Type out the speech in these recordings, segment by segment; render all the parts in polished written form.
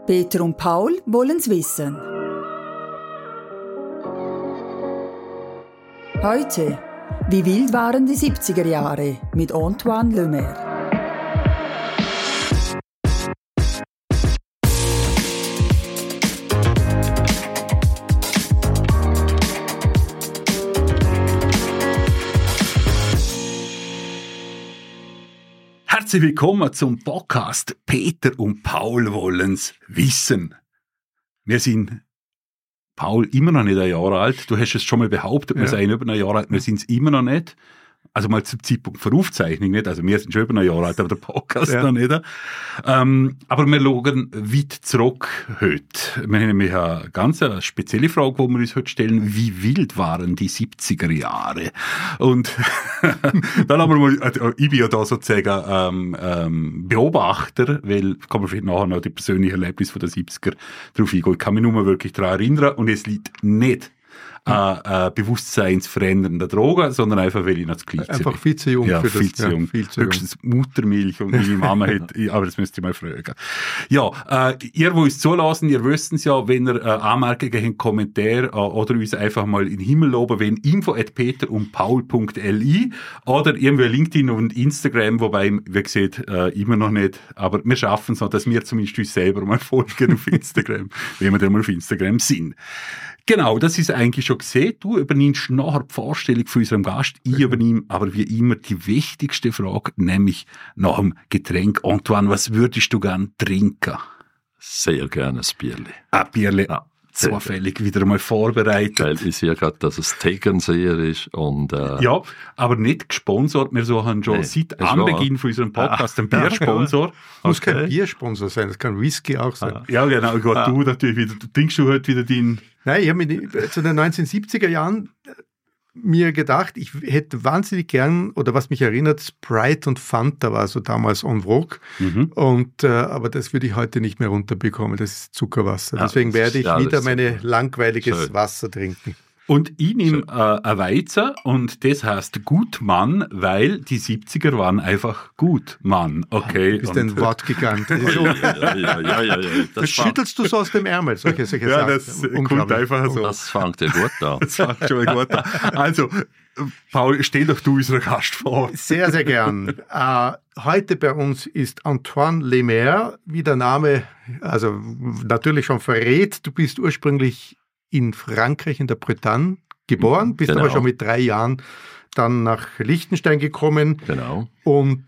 Peter und Paul wollen's wissen. Heute, wie wild waren die 70er Jahre mit Antoine Le Maire. Herzlich willkommen zum Podcast Peter und Paul wollen's wissen. Wir sind, Paul, immer noch nicht ein Jahr alt. Du hast es schon mal behauptet, wir seien über ein Jahr alt. Wir sind es immer noch nicht. Also mal zum Zeitpunkt der Aufzeichnung nicht. Also wir sind schon über ein Jahr alt, aber der Podcast noch nicht. Aber wir schauen weit zurück heute. Wir haben nämlich eine ganz spezielle Frage, die wir uns heute stellen. Wie wild waren die 70er Jahre? Und dann haben wir mal, ich bin ja da sozusagen Beobachter, weil kann man vielleicht nachher noch die persönlichen Erlebnisse der 70er drauf eingehen. Ich kann mich nur wirklich daran erinnern und es liegt nicht bewusstseinsverändernder Drogen, sondern einfach, weil ich noch zu klein bin. Einfach viel zu jung ja, für viel das. Zu jung. Viel zu höchstens jung. Muttermilch und meine Mama hat, aber das müsst ihr mal fragen. Ja, ihr, die uns zulassen, ihr wisst es ja, wenn ihr Anmerkungen habt, Kommentare oder uns einfach mal in den Himmel loben, wenn info@peterundpaul.li oder irgendwie LinkedIn und Instagram, wobei, wie gesagt, immer noch nicht, aber wir schaffen es noch, dass wir zumindest uns selber mal folgen auf Instagram, wenn wir dann mal auf Instagram sind. Genau, das ist eigentlich schon gesehen. Du übernimmst nachher die Vorstellung von unserem Gast. Ich übernehme aber wie immer die wichtigste Frage, nämlich nach dem Getränk. Antoine, was würdest du gern trinken? Sehr gerne ein Bierli. Ein Bierli, zufällig wieder einmal vorbereitet. Weil ich sehe gerade, dass es Tegernseher ist. Und, ja, aber nicht gesponsert. Wir so haben schon seit Anbeginn von unserem Podcast einen Biersponsor. Muss kein Biersponsor sein, das kann Whisky auch sein. Ja, genau. Gott, du natürlich wieder. Trinkst du heute wieder den... Nein, ich habe mir zu den 1970er Jahren mir gedacht, ich hätte wahnsinnig gern, oder was mich erinnert, Sprite und Fanta war so damals en vogue. Und, aber das würde ich heute nicht mehr runterbekommen, das ist Zuckerwasser. Deswegen werde ich wieder mein langweiliges Wasser trinken. Und ich nehme ein Weizen und das heißt Gutmann, weil die 70er waren einfach Gutmann. Okay. Du bist ein Wort gegangen. Ja. Das schüttelst du so aus dem Ärmel, solche Sachen. Ja, das kommt einfach so. Das fängt ja gut an. Das fängt schon mal gut an. Also, Paul, stell doch du unseren Gast vor. Sehr, sehr gern. Heute bei uns ist Antoine Le Maire, wie der Name also natürlich schon verrät. Du bist ursprünglich in Frankreich, in der Bretagne geboren, bist aber schon mit 3 Jahren dann nach Liechtenstein gekommen. Genau. Und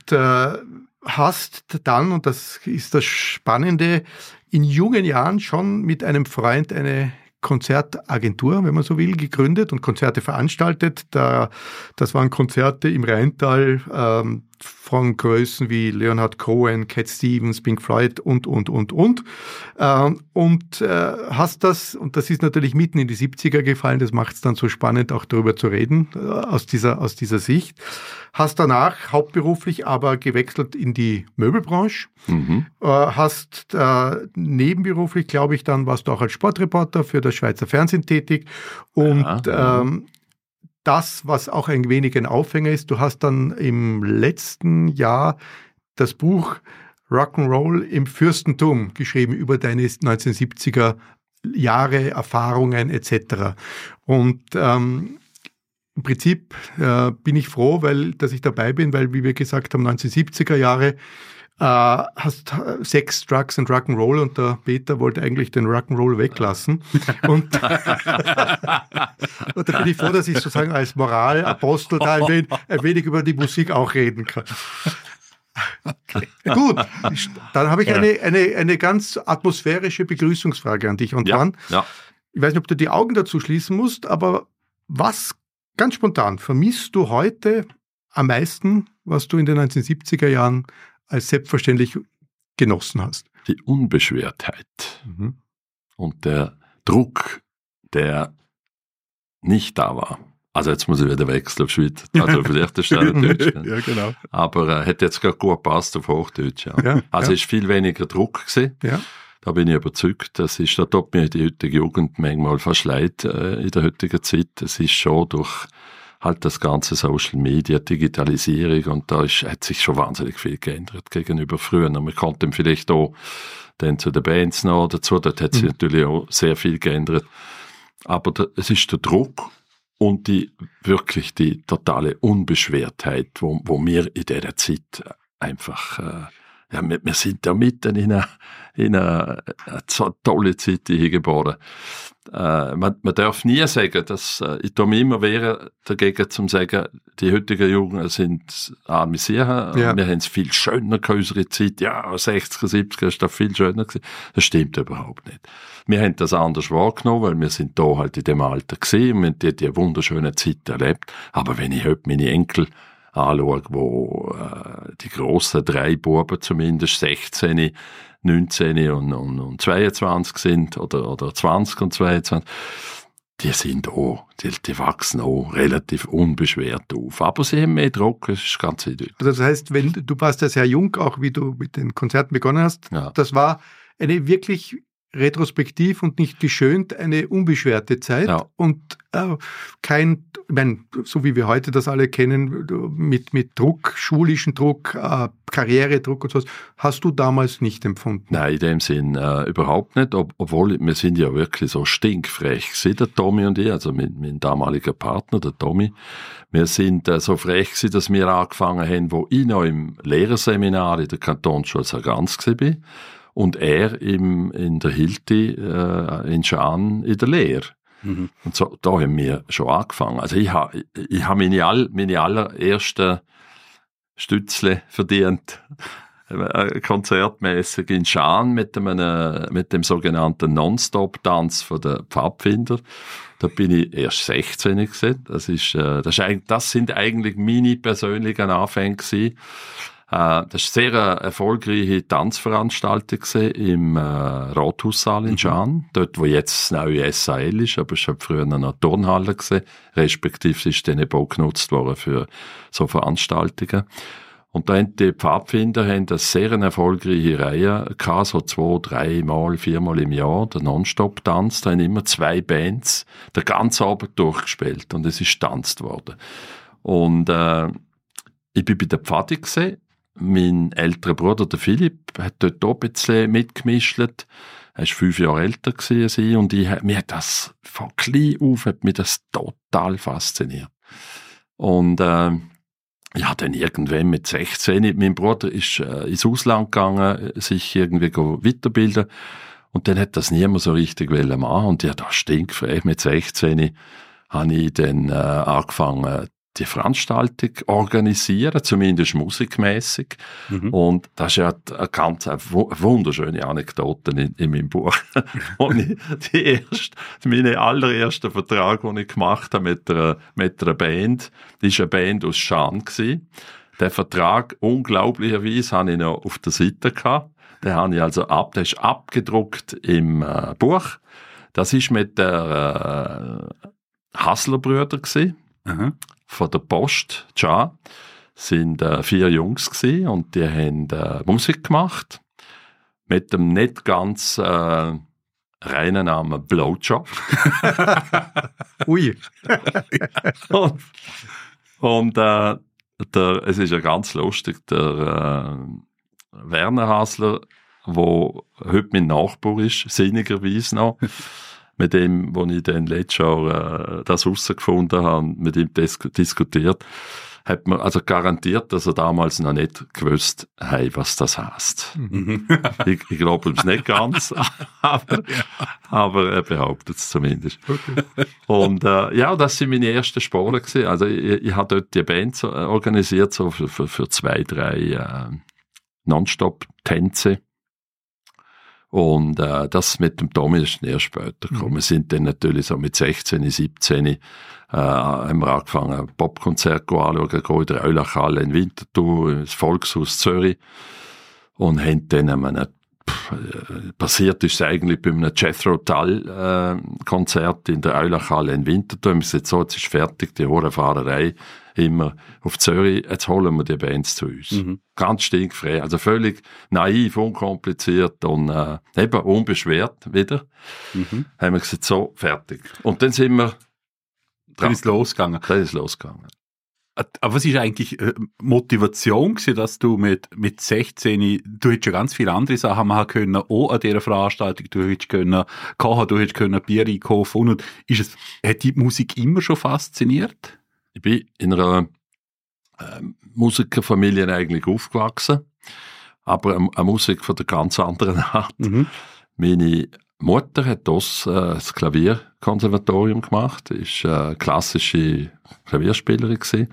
hast dann, und das ist das Spannende, in jungen Jahren schon mit einem Freund eine Konzertagentur, wenn man so will, gegründet und Konzerte veranstaltet. Das waren Konzerte im Rheintal von Größen wie Leonard Cohen, Cat Stevens, Pink Floyd und. Hast das, und das ist natürlich mitten in die 70er gefallen, das macht es dann so spannend, auch darüber zu reden, aus dieser Sicht. Hast danach hauptberuflich aber gewechselt in die Möbelbranche. Hast nebenberuflich, glaube ich, dann warst du auch als Sportreporter für das Schweizer Fernsehen tätig. Und das, was auch ein wenig ein Aufhänger ist, du hast dann im letzten Jahr das Buch Rock'n'Roll im Fürstentum geschrieben über deine 1970er Jahre, Erfahrungen etc. Und im Prinzip bin ich froh, dass ich dabei bin, weil, wie wir gesagt haben, 1970er Jahre hast Sex, Drugs und Rock'n'Roll und der Peter wollte eigentlich den Rock'n'Roll weglassen. Und da bin ich froh, dass ich sozusagen als Moralapostel da ein wenig über die Musik auch reden kann. Okay. Gut, dann habe ich eine ganz atmosphärische Begrüßungsfrage an dich. Und dann, ich weiß nicht, ob du die Augen dazu schließen musst, aber was ganz spontan vermisst du heute am meisten, was du in den 1970er Jahren als selbstverständlich genossen hast? Die Unbeschwertheit und der Druck, der nicht da war. Also jetzt muss ich wieder wechseln auf Schweiz, also vielleicht ist es Deutsch. Ja, genau. Aber hat jetzt gerade gut gepasst auf Hochdeutsch. Ja. Also es ist viel weniger Druck gewesen. Ja. Da bin ich überzeugt, das ist, da tut mir die heutige Jugend manchmal fast leid in der heutigen Zeit. Es ist schon durch halt das ganze Social Media, Digitalisierung und da hat sich schon wahnsinnig viel geändert gegenüber früher. Man konnte vielleicht auch dann zu den Bands noch dazu. Dort hat sich natürlich auch sehr viel geändert. Aber es ist der Druck und wirklich die totale Unbeschwertheit, wo wir in dieser Zeit einfach, wir sind da mitten in eine so tolle Zeit hingeboren. Man darf nie sagen, dass ich tue mich immer wehren dagegen, zu sagen, die heutigen Jungen sind arme Sachen, wir haben es viel schöner gehabt, unsere Zeit, 60er, 70er ist das viel schöner gewesen. Das stimmt überhaupt nicht. Wir haben das anders wahrgenommen, weil wir sind da halt in dem Alter gewesen, wir haben die wunderschöne Zeit erlebt, aber wenn ich heute meine Enkel anschaue, wo die grossen 3 Buben zumindest 16, 19 und 22 sind, oder 20 und 22, die sind auch, die wachsen auch relativ unbeschwert auf. Aber sie haben mehr Druck, das ist ganz eindeutig. Also das heißt, du warst ja sehr jung, auch wie du mit den Konzerten begonnen hast, das war eine wirklich retrospektiv und nicht geschönt, eine unbeschwerte Zeit und ich meine, so wie wir heute das alle kennen, mit Druck, schulischen Druck, Karrieredruck und so, hast du damals nicht empfunden? Nein, in dem Sinn überhaupt nicht, obwohl wir sind ja wirklich so stinkfrech gewesen, der Tommy und ich, also mein damaliger Partner, der Tommy. Wir sind so frech gewesen, dass wir angefangen haben, wo ich noch im Lehrerseminar in der Kantonsschule Sargans war und er in der Hilti in Schaan in der Lehre. Und so, da haben wir schon angefangen. Also ich habe meine allerersten Stützle verdient, konzertmäßig in Schaan mit dem sogenannten Non-Stop-Tanz von den Pfadfinder. Da bin ich erst 16 gewesen. Das sind eigentlich meine persönlichen Anfänge gewesen. Das war eine sehr erfolgreiche Tanzveranstaltung im Rathaussaal in Schaan, dort wo jetzt das neue SAL ist, aber es war früher noch eine Turnhalle gewesen, respektive ist dann eben auch genutzt worden für so Veranstaltungen. Und da haben die Pfadfinder eine sehr erfolgreiche Reihe gehabt, so 2, 3 Mal, 4 Mal im Jahr, der Non-Stop-Tanz, da haben immer 2 Bands den ganzen Abend durchgespielt und es ist getanzt worden. Und ich bin bei der Pfadi gewesen. Mein älterer Bruder, der Philipp, hat dort auch ein bisschen mitgemischt. Er war 5 Jahre älter als ich und mir hat das von klein auf hat mich das total fasziniert. Und dann irgendwann mit 16, mein Bruder ist ins Ausland gegangen, sich irgendwie weiterbilden und dann hat das niemand so richtig machen und ich da stinkfrech mit 16 habe ich dann angefangen, die Veranstaltung organisieren, zumindest musikmäßig. Und das ist ja eine ganz wunderschöne Anekdote in meinem Buch. Und mein allererster Vertrag, den ich gemacht habe mit einer Band, das war eine Band aus Schaan gewesen. Der Vertrag, unglaublicherweise, habe ich noch auf der Seite gehabt. Den habe ich also der ist abgedruckt im Buch. Das ist mit der Hassler-Brüder gewesen. Von der Post, sind 4 Jungs gewesen und die haben Musik gemacht mit dem nicht ganz reinen Namen Blowjob. Ui. und es ist ja ganz lustig, der Werner Hassler, der heute mein Nachbar ist, sinnigerweise noch, mit dem, wo ich dann letztes Jahr das herausgefunden habe, mit ihm diskutiert, hat man also garantiert, dass er damals noch nicht gewusst hat, was das heisst. Ich glaube es nicht ganz, aber er behauptet es zumindest. Okay. Und das sind meine ersten Sporen gewesen. Also ich habe dort die Band organisiert, so für 2, 3 Non-Stop-Tänze. Und das mit dem Tommy ist erst später gekommen. Wir sind dann natürlich so mit 16, 17 haben wir angefangen, Popkonzerte anzuschauen, in der Eulachhalle in Winterthur, ins Volkshaus Zürich. Und haben dann passiert ist es eigentlich bei einem Jethro Tull Konzert in der Eulachhalle in Winterthur. Wir sind so, jetzt ist fertig, die Hurenfahrerei immer auf Zürich, jetzt holen wir die Bands zu uns. Ganz stinkfrei, also völlig naiv, unkompliziert und eben unbeschwert wieder. Haben wir gesagt, so, fertig. Und dann sind wir Dann ist losgegangen. Aber was ist eigentlich Motivation gewesen, dass du mit 16, du hättest ja ganz viele andere Sachen machen können, auch an dieser Veranstaltung, du hättest können kochen, du hättest können Bier einkaufen und hat die Musik immer schon fasziniert? Ich bin in einer Musikerfamilie eigentlich aufgewachsen, aber eine Musik von der ganz anderen Art. Mhm. Meine Mutter hat das Klavierkonservatorium gemacht, ist klassische Klavierspielerin gewesen.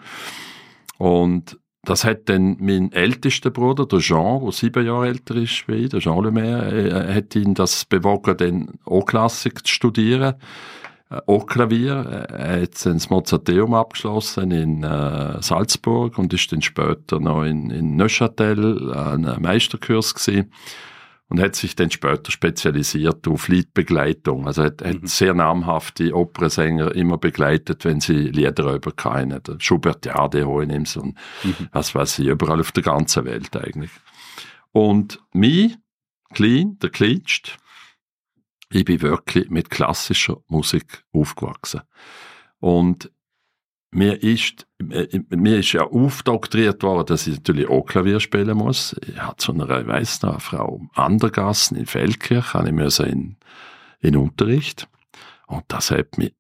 Und das hat dann mein ältester Bruder, der Jean, der 7 Jahre älter ist wie ich, der Jean Lemaire, hat ihn das bewogen, dann auch Klassik zu studieren, auch Klavier. Er hat dann das Mozarteum abgeschlossen in Salzburg und ist dann später noch in Neuchâtel einen Meisterkurs gewesen. Und hat sich dann später spezialisiert auf Liedbegleitung. Also hat sehr namhafte Opernsänger immer begleitet, wenn sie Lieder überkamen. Schubert Jade, Hohenems und was weiß ich, überall auf der ganzen Welt eigentlich. Und der Kleinste, ich bin wirklich mit klassischer Musik aufgewachsen. Und mir ist ja aufdoktriert worden, dass ich natürlich auch Klavier spielen muss. Ich hatte so eine, ich weiss noch, Frau Andergassen in Feldkirch, habe ich in Unterricht. Und das hat mich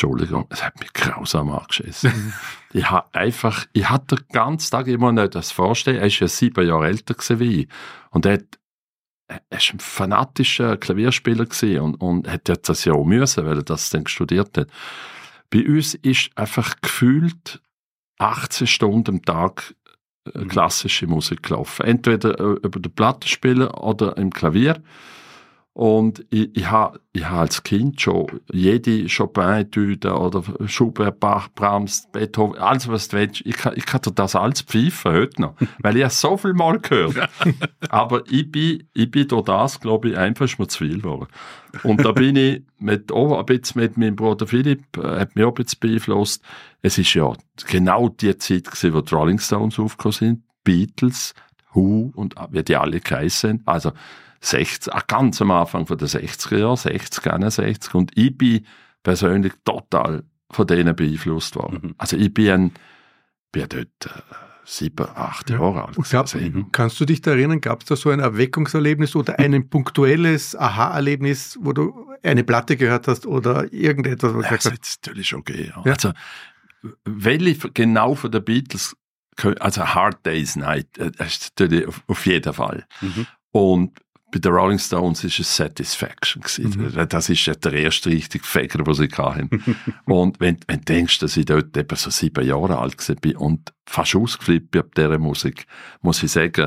grausam angeschissen. Ich hatte den ganzen Tag immer nicht das vorstellen. Er ist ja 7 Jahre älter wie ich. Und er war ein fanatischer Klavierspieler gewesen und hat das ja auch müssen, weil er das dann studiert hat. Bei uns ist einfach gefühlt 18 Stunden am Tag klassische Musik gelaufen. Entweder über den Plattenspieler oder im Klavier. Und ich habe als Kind schon jede Chopin-Etüde oder Schubert, Bach, Brahms, Beethoven, alles was du willst, ich kann dir das alles pfeifen heute noch, weil ich so viel Mal gehört. Aber ich bin durch das, glaube ich, einfach ist mir zu viel geworden. Und da bin ich mit meinem Bruder Philipp, hat mich auch ein bisschen beeinflusst. Es ist ja genau die Zeit gewesen, wo die Rolling Stones aufgekommen sind, Beatles, Who und wie die alle geheißen. Also ganz am Anfang von den 60er Jahren, 60, 61. Und ich bin persönlich total von denen beeinflusst worden. Also ich bin dort 7, 8 Jahre alt. Kannst du dich da erinnern, gab es da so ein Erweckungserlebnis oder ein punktuelles Aha-Erlebnis, wo du eine Platte gehört hast oder irgendetwas? Was das ist natürlich okay. Ja. Also, weil ich genau von den Beatles, also Hard Day's Night, das ist natürlich auf jeden Fall. Und bei den Rolling Stones war es Satisfaction gewesen. Das ist ja der erste richtige Fäger, den sie hatten. Und wenn du denkst, dass ich dort eben so 7 Jahre alt war und fast ausgeflippt bin ab dieser Musik, muss ich sagen,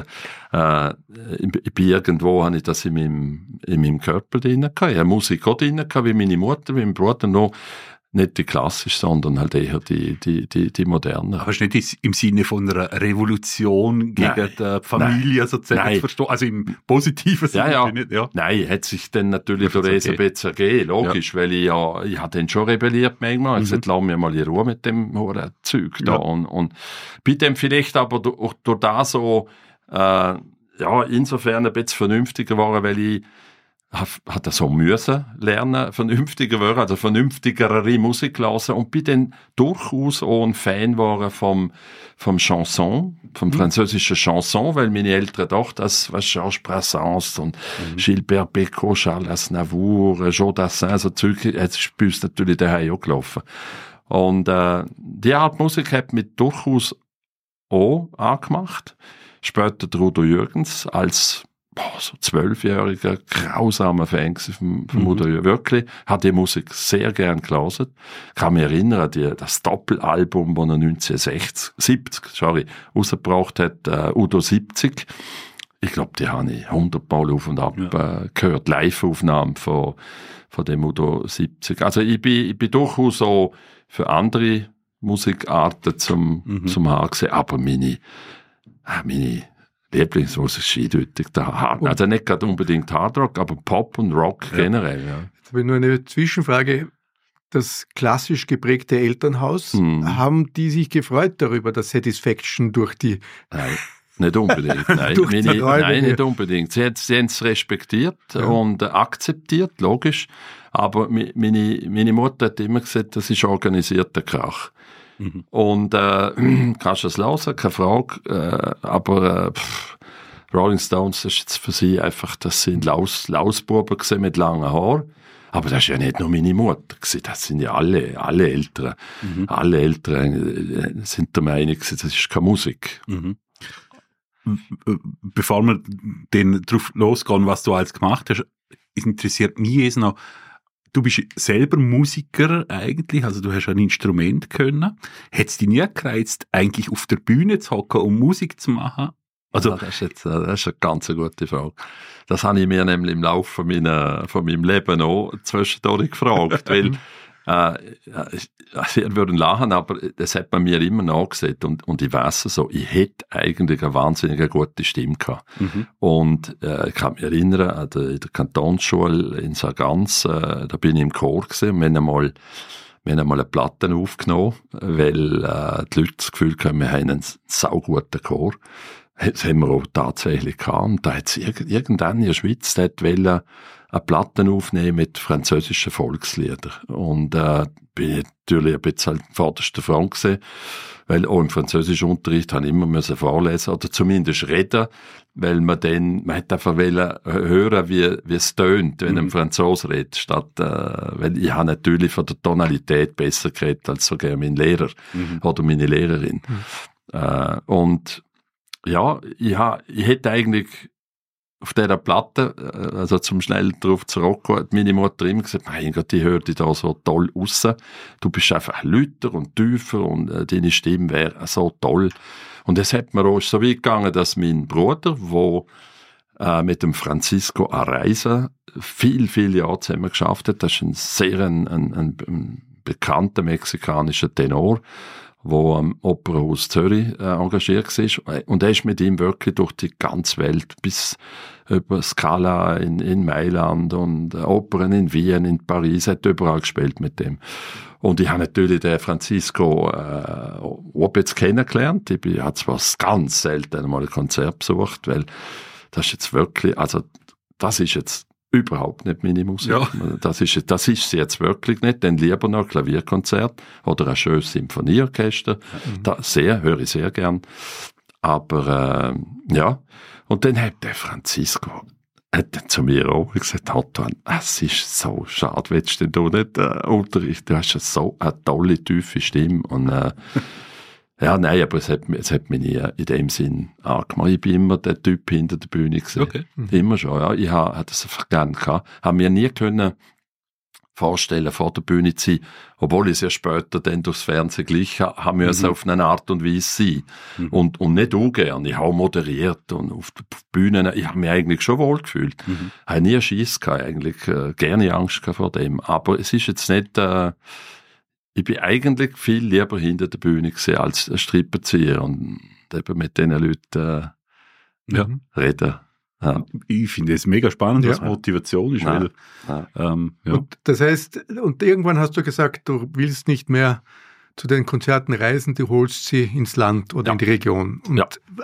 irgendwo habe ich das in meinem Körper drin gehabt. Ich habe Musik auch drin gehabt, wie meine Mutter, wie mein Bruder noch. Nicht die klassische, sondern halt eher die moderne. Aber es ist nicht im Sinne von einer Revolution gegen die Familie sozusagen zu verstehen, also im positiven Sinne. Ja. Nicht, ja. Nein, hat sich dann natürlich durch Elisabeth ergeben, logisch, weil ich habe dann schon rebelliert manchmal. Ich gesagt, lass mir mal in Ruhe mit dem hohen Zeug da. Und bin dann vielleicht aber durch das so, insofern ein bisschen vernünftiger geworden, weil ich hat so müssen lernen, vernünftiger werden, also vernünftigere Musik hören und bin dann durchaus auch ein Fan geworden vom Chanson, vom französischen Chanson, weil meine Eltern doch das, was Georges Brassens und Gilbert Bécaud, Charles Aznavour, Joe Dassin, so Zeug, jetzt ist bei uns natürlich daheim auch gelaufen. Und die Art Musik hat mich durchaus auch angemacht. Später Udo Jürgens als so 12-jähriger, grausamer Fan vom Udo Jürgens. Wirklich, hat die Musik sehr gern gelesen. Ich kann mich erinnern, das Doppelalbum, das er 1970 rausgebracht hat, Udo 70. Ich glaube, die habe ich 100 Mal auf und ab gehört. Live-Aufnahmen von dem Udo 70. Also ich bin durchaus so für andere Musikarten zum Haar gesehen, aber meine Lieblingsmusik ist eindeutig der Hard. Also nicht gerade unbedingt Hardrock, aber Pop und Rock generell. Ja. Jetzt habe ich nur eine Zwischenfrage. Das klassisch geprägte Elternhaus, haben die sich gefreut darüber, dass Satisfaction durch die... Nein, nicht unbedingt. Nein, nicht unbedingt. Sie haben es respektiert und akzeptiert, logisch. Aber meine Mutter hat immer gesagt, das ist organisierter Krach. Und kannst du es hören, keine Frage. Aber Rolling Stones, das ist jetzt für sie einfach, das sind Lausbuben gewesen mit langen Haaren. Aber das ist ja nicht nur meine Mutter gewesen, das sind ja alle Eltern. Alle Eltern sind der Meinung, das ist keine Musik. Bevor wir drauf losgehen, was du alles gemacht hast, interessiert mich jetzt noch, du bist selber Musiker eigentlich, also du hast ein Instrument können. Hat es dich nie gereizt, eigentlich auf der Bühne zu hocken, um Musik zu machen? Also, das ist eine ganz gute Frage. Das habe ich mir nämlich im Laufe von meinem Leben auch zwischendurch gefragt, weil ihr würdet lachen, aber das hat man mir immer nachgesehen und ich weiss so, ich hätte eigentlich eine wahnsinnig gute Stimme gehabt. Und ich kann mich erinnern, in der Kantonsschule in Sargans, da bin ich im Chor gewesen und wir haben einmal eine Platte aufgenommen, weil die Leute das Gefühl haben, wir haben einen sauguten Chor. Das haben wir auch tatsächlich gehabt. Und da hat es irgendwann in der Schweiz, der wollte eine Platte aufnehmen mit französischen Volksliedern. Und bin ich natürlich ein bisschen an vorderster Front gewesen, weil auch im französischen Unterricht habe ich immer vorlesen oder zumindest reden, weil man hat einfach hören, wie es tönt, wenn ein Franzose redet, statt, weil ich habe natürlich von der Tonalität besser geredet als sogar mein Lehrer oder meine Lehrerin. Und ja, ich hätte eigentlich auf dieser Platte, also zum schnell darauf zurückkommen, meine Mutter immer gesagt, mein Gott, ich höre dich da so toll raus. Du bist einfach lauter und tiefer und deine Stimme wäre so toll. Und es hat mir auch so weit gegangen, dass mein Bruder, der mit dem Francisco Araiza viele Jahre zusammen geschafft hat, das ist ein sehr ein bekannter mexikanischer Tenor, der am Opernhaus Zürich engagiert war. Und er ist mit ihm wirklich durch die ganze Welt bis über Scala in Mailand und Opern in Wien, in Paris, hat überall gespielt mit dem. Und ich habe natürlich den Francisco jetzt kennengelernt. Ich habe zwar ganz selten einmal ein Konzert besucht, weil das ist jetzt wirklich, also das ist jetzt überhaupt nicht meine Musik. Ja. Das ist sie jetzt wirklich nicht. Dann lieber noch ein Klavierkonzert oder ein schönes Symphonieorchester. Höre ich sehr gern. Aber ja, und dann hat der Francisco zu mir auch gesagt, es ist so schade, willst du nicht Unterricht? Du hast so eine tolle, tiefe Stimme. Und ja, nein, aber es hat mich nie in dem Sinn angemacht. Ich bin immer der Typ hinter der Bühne gewesen. Okay. Immer schon, ja. Ich habe das einfach gerne gehabt. Habe mir nie können vorstellen, vor der Bühne zu sein, obwohl ich es ja später dann durchs Fernsehen gleich haben müssen auf eine Art und Weise sein. Und nicht ungern. Ich habe moderiert und auf der Bühne, ich habe mich eigentlich schon wohl gefühlt. Habe nie Schiss gehabt, eigentlich gerne Angst gehabt vor dem. Aber es ist jetzt nicht, ich bin eigentlich viel lieber hinter der Bühne gewesen als ein Strippenzieher und eben mit diesen Leuten reden. Ja. Ich finde es mega spannend, was Motivation ist. Weil, Und das heißt, und irgendwann hast du gesagt, du willst nicht mehr zu den Konzerten reisen, du holst sie ins Land oder in die Region. Und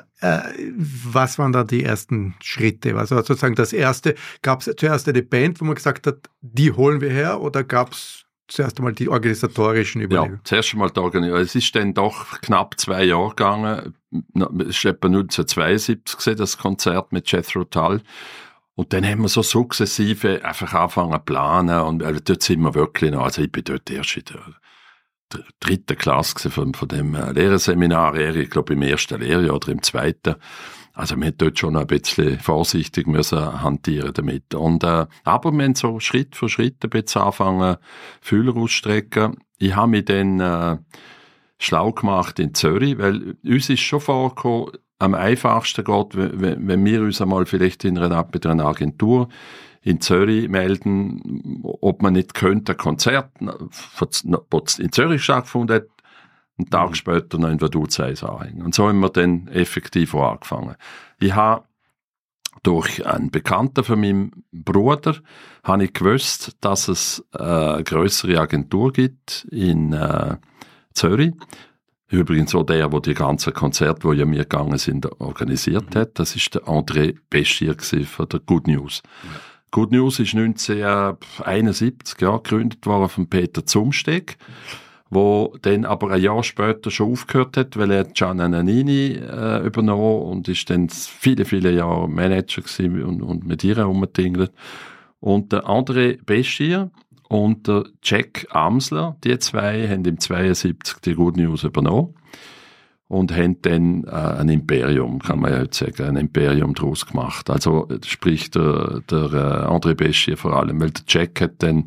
was waren da die ersten Schritte? Also sozusagen das erste, gab es zuerst eine Band, wo man gesagt hat, die holen wir her, oder gab es zuerst einmal die organisatorischen Überlegungen? Ja, zuerst einmal die Organisation. Es ist dann doch knapp 2 Jahre gegangen. Es war etwa 1972 gewesen, das Konzert mit Jethro Tull. Und dann haben wir so sukzessive einfach angefangen zu planen. Und dort sind wir wirklich noch, also ich bin dort erst in der 3. Klasse von dem Lehrerseminar, ich glaube im 1. Lehrjahr oder im 2. Also wir hätten dort schon ein bisschen vorsichtig müssen hantieren damit. Und, aber wir haben so Schritt für Schritt ein bisschen angefangen, Fühler auszustrecken. Ich habe mich dann schlau gemacht in Zürich, weil uns ist schon vorgekommen, am einfachsten geht, wenn wir uns einmal vielleicht bei einer Agentur in Zürich melden, ob man nicht könnte ein Konzert, das in Zürich stattgefunden hat, einen Tag später noch in Vaduz anhängen. Und so haben wir dann effektiv auch angefangen. Ich habe durch einen Bekannten von meinem Bruder habe ich gewusst, dass es eine grössere Agentur gibt in Zürich. Übrigens auch der die ganzen Konzerte, die ja mir gegangen sind, organisiert hat. Das ist der André Beschier von der Good News. Ja. Good News ist 1971 gegründet worden von Peter Zumsteg, wo dann aber ein Jahr später schon aufgehört hat, weil er Gianna Nannini übernommen und ist dann viele, viele Jahre Manager gewesen und mit ihr rumgetingelt. Und der André Beschier und der Jack Amsler, die zwei haben im 72 die Good News übernommen und haben dann ein Imperium, kann man ja heute sagen, ein Imperium daraus gemacht. Also sprich der André Beschier vor allem, weil der Jack hat dann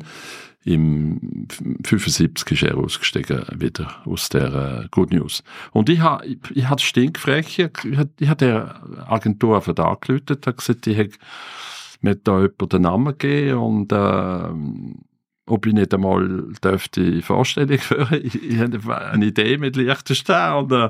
im 75 ist er ausgestiegen wieder aus der Good News. Und ich hatte stinkfrech, ich hatte der Agentur auf den Tag geläutet, habe gesagt, ich habe mir da jemand den Namen gegeben und ob ich nicht einmal dürfte Vorstellung hören. Ich hatte eine Idee mit Liechtenstein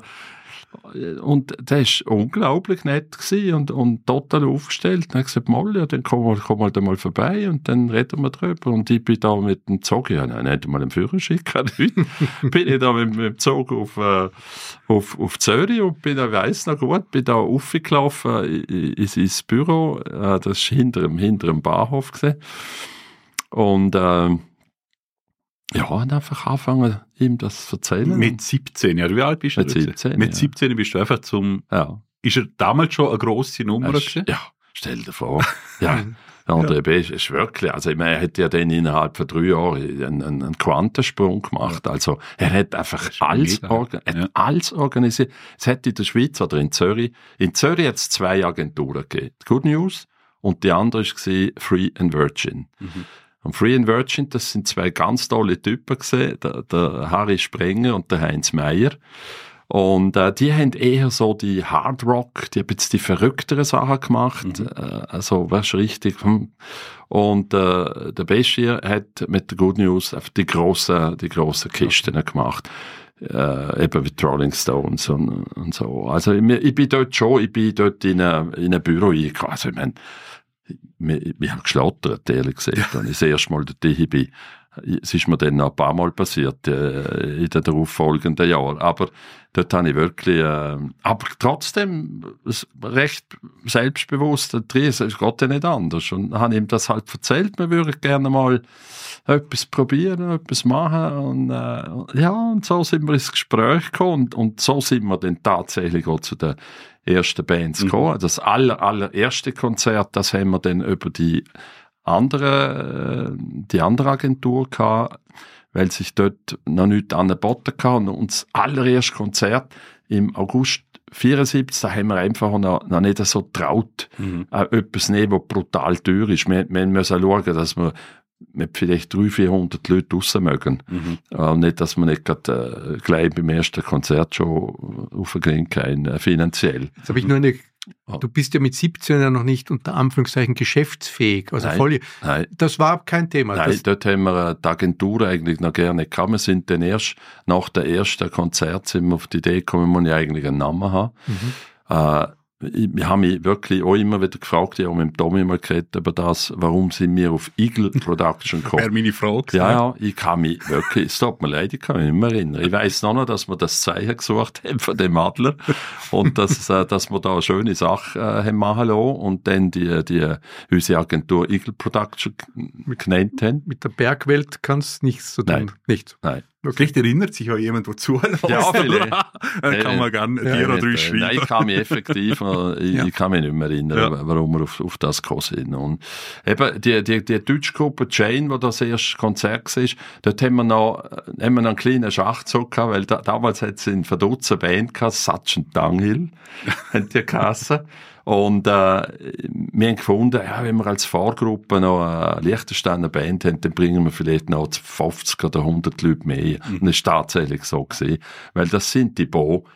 und das war unglaublich nett und total aufgestellt. Dann habe ich gesagt, ja, dann komm halt mal vorbei und dann reden wir drüber. Und ich bin da mit dem Zug, nicht einmal einen Führerschein gehabt, bin ich da mit dem Zug auf Zürich und bin da aufgelaufen in sein Büro. Das war hinter dem Bahnhof gewesen. Und ja, und einfach anfangen, ihm das zu erzählen. Mit 17, ja. Wie alt bist du? Mit 17, Mit 17 bist du einfach Ist er damals schon eine grosse Nummer gewesen? Ja, stell dir vor. Ja, André B. ist wirklich, also ich meine, er hat ja dann innerhalb von 3 Jahren einen Quantensprung gemacht. Also er hat einfach alles organisiert. Es hat in der Schweiz oder in Zürich hat es 2 Agenturen gegeben. Good News und die andere war Free and Virgin. Mhm. Und Free and Virgin, das sind 2 ganz tolle Typen gewesen, der Harry Sprenger und der Heinz Meyer. Und die haben eher so die Hard Rock, die haben jetzt die verrückteren Sachen gemacht, also was richtig. Und der Beschier hat mit der Good News einfach die grossen Kisten gemacht. Eben mit Rolling Stones und so. Also ich bin dort in ein Büro eingekommen. Also ich meine, ich habe geschlottert, ehrlich gesagt, als ich das erste Mal dort bin. Es ist mir dann noch ein paar Mal passiert in den darauffolgenden Jahren. Aber dort habe ich wirklich, aber trotzdem recht selbstbewusst, es geht ja nicht anders. Und dann habe ich ihm das halt erzählt, wir würden gerne mal etwas probieren, etwas machen. Und so sind wir ins Gespräch gekommen und so sind wir dann tatsächlich auch zu den ersten Bands gekommen. Das allererste Konzert, das haben wir dann über die andere Agentur gehabt, weil sich dort noch nichts angeboten hatte. Und das allererste Konzert im August 1974, da haben wir einfach noch nicht so getraut, etwas nehmen, was brutal teuer ist. Wir müssen schauen, dass wir mit vielleicht 300-400 Leute raus mögen. Nicht, dass wir nicht gerade gleich beim ersten Konzert schon aufgehen können, finanziell. Jetzt habe ich nur du bist ja mit 17 ja noch nicht unter Anführungszeichen geschäftsfähig. Also Nein. Das war kein Thema. Nein, dort haben wir die Agentur eigentlich noch gerne gehabt. Wir sind dann erst nach dem ersten Konzert sind wir auf die Idee gekommen, wir müssen ja eigentlich einen Namen haben. Ich habe mich wirklich auch immer wieder gefragt, ich habe mit Tommy mal geredet über das, warum sind wir auf Eagle Production gekommen. Wäre meine Frage. Ja, ich kann mich wirklich, es tut mir leid, ich kann mich nicht mehr erinnern. Ich weiss noch, dass wir das Zeichen gesucht haben von dem Adler und dass wir da eine schöne Sache haben machen lassen und dann unsere Agentur Eagle Production genannt haben. Mit der Bergwelt kann es nichts zu tun. Nein. Vielleicht erinnert sich auch jemand, der zuhört. Ja, vielleicht. Dann kann man gerne dir oder uns schreiben. Nein, ich kann mich effektiv, ich kann mich nicht mehr erinnern, warum wir auf das gekommen sind. Und eben, die deutsche Gruppe Jane, wo das erste Konzert war, dort haben wir noch einen kleinen Schachzug gehabt, weil damals hat es in Verdutzer Band gehabt, Such and Dunghill, haben die geheißen. Und wir haben gefunden, wenn wir als Vorgruppe noch eine Liechtensteiner Band haben, dann bringen wir vielleicht noch 50 oder 100 Leute mehr. Und das war tatsächlich so gewesen. Weil das sind der Bo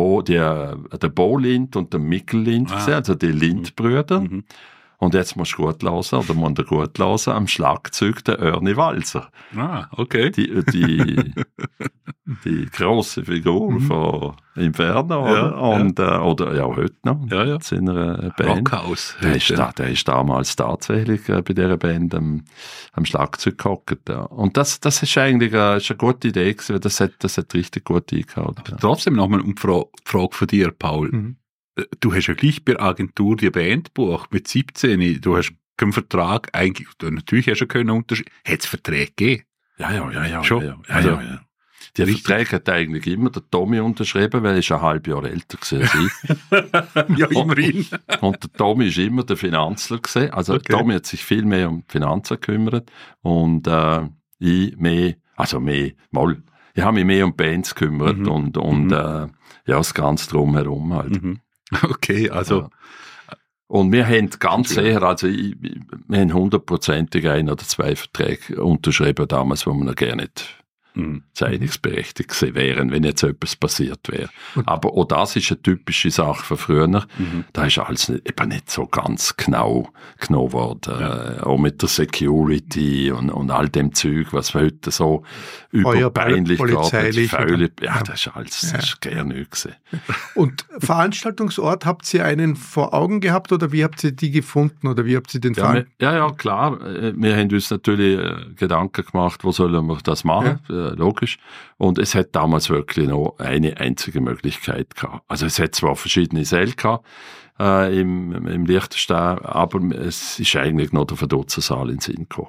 Lind und der Mikkel Lind, also die Lind-Brüder. Und jetzt musst du gut hören, oder musst du gut hören, am Schlagzeug der Ernie Walser. Ah, okay. Die grosse Figur von Inferno, oder heute noch. Ja. In seiner Band. Rockhaus. Der ist damals tatsächlich bei dieser Band am Schlagzeug gehockt. Ja. Und das ist eigentlich eine gute Idee gewesen, das hat richtig gut eingehauen. Ja. Trotzdem nochmal eine Frage von dir, Paul. Du hast ja gleich bei der Agentur die Band gebucht mit 17. Du hast keinen Vertrag, eigentlich, du natürlich hast du können unterschreiben. Hat es Verträge gegeben? Ja. Schon? Ja. Die Verträge hat eigentlich immer der Tommy unterschrieben, weil er ist ein halbes Jahr älter gewesen als ich. Ja, immerhin. Und der Tommy ist immer der Finanzler gewesen. Also der Tommy hat sich viel mehr um die Finanzen gekümmert und ich mehr, ich habe mich mehr um Bands gekümmert und das Ganze drumherum halt. Okay, also... Ja. Und wir haben ganz sicher, wir haben 100%ig 1 oder 2 Verträge unterschrieben damals, wo wir noch gar nicht zeichnungsberechtigt gewesen wären, wenn jetzt etwas passiert wäre. Aber auch das ist eine typische Sache von früher. Da ist alles eben nicht so ganz genau genommen worden. Ja. Auch mit der Security und all dem Zeug, was heute so überpeinlich geht. Das ist alles, das ist gar nichts gewesen. Und Veranstaltungsort, habt ihr einen vor Augen gehabt oder wie habt ihr die gefunden oder wie habt ihr den Ja, klar. Wir haben uns natürlich Gedanken gemacht, wo sollen wir das machen? Ja. Logisch. Und es hat damals wirklich noch eine einzige Möglichkeit gehabt. Also es hat zwar verschiedene Säle gehabt, im Liechtenstein, aber es ist eigentlich noch der Verdutzensaal in Sinn gekommen.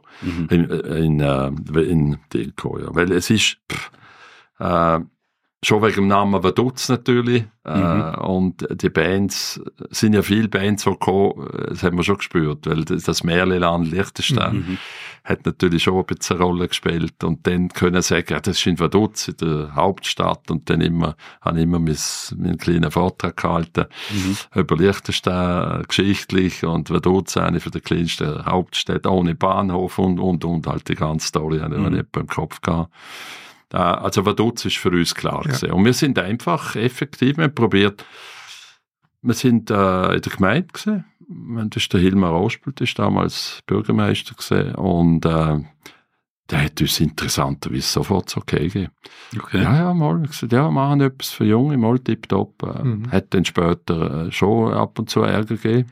In Dilko, ja. Weil es ist, schon wegen dem Namen Vaduz natürlich. Und die Bands, sind ja viele Bands so gekommen, das haben wir schon gespürt, weil das Märchenland Liechtenstein hat natürlich schon ein bisschen eine Rolle gespielt. Und dann können sagen, ja, das ist in Vaduz, in der Hauptstadt. Und dann habe ich immer meinen kleinen Vortrag gehalten über Liechtenstein geschichtlich und Vaduz, eine von der kleinsten Hauptstädte ohne Bahnhof und halt die ganze Story, habe ich nicht im Kopf gehabt. Also Vaduz ist für uns klar gewesen. Und wir sind einfach effektiv, wir haben probiert, wir sind in der Gemeinde gewesen. Das ist der Hilmar Rospelt, der ist damals Bürgermeister gewesen. Und der hat uns interessanterweise sofort so gegeben. Okay. Ja, mal gesagt, ja, machen etwas für Junge, mal tipptopp. Hat dann später schon ab und zu Ärger gegeben.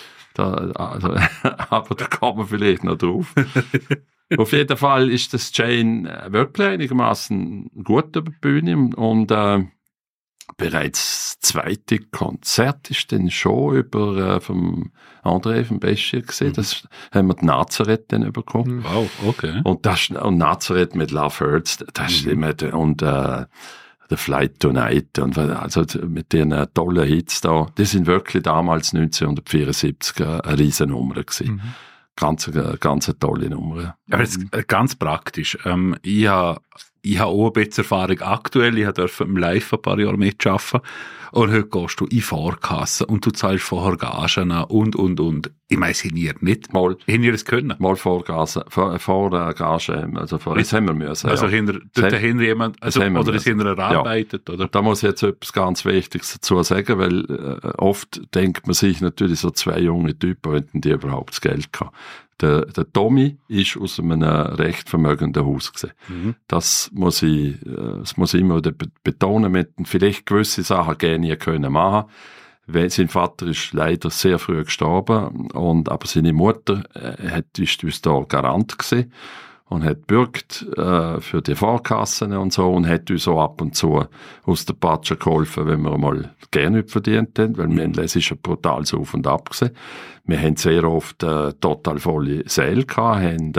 Aber da kommen wir vielleicht noch drauf. Auf jeden Fall ist das Jane wirklich einigermaßen gut über die Bühne und bereits das zweite Konzert ist dann schon über vom André vom Beschier gesehen. Das haben wir die Nazareth dann bekommen. Wow, okay. Und Nazareth mit Love Hurts, das ist immer, und The Flight Tonight und also mit den tollen Hits da, die sind wirklich damals 1974 eine Riesennummer gewesen. Ganz tolle Nummer. Aber jetzt ganz praktisch. Ich habe auch ein bisschen Erfahrung aktuell. Ich durfte im Live ein paar Jahre mitarbeiten. Und heute gehst du in Vorkasse und du zahlst vorher Gagen und. Ich meine, es hiniert nicht. Haben ihr das können? Mal vor Gage, also das haben wir müssen. Also hinter jemand, also, oder das hinter erarbeitet, oder? Da muss ich jetzt etwas ganz Wichtiges dazu sagen, weil oft denkt man sich natürlich, so 2 junge Typen hätten die überhaupt das Geld gehabt. Der Tommy ist aus einem recht vermögenden Haus gewesen. Das muss ich immer betonen, mit vielleicht gewisse Sachen gerne nie können machen. Sein Vater ist leider sehr früh gestorben, aber seine Mutter ist uns da Garant gewesen und hat bürgt für die Vorkassen und so und hat uns auch ab und zu aus der Patsche geholfen, wenn wir mal gerne nicht verdient haben, weil es ist ein brutales Auf und Ab gewesen. Wir haben sehr oft total volle Säle gehabt, haben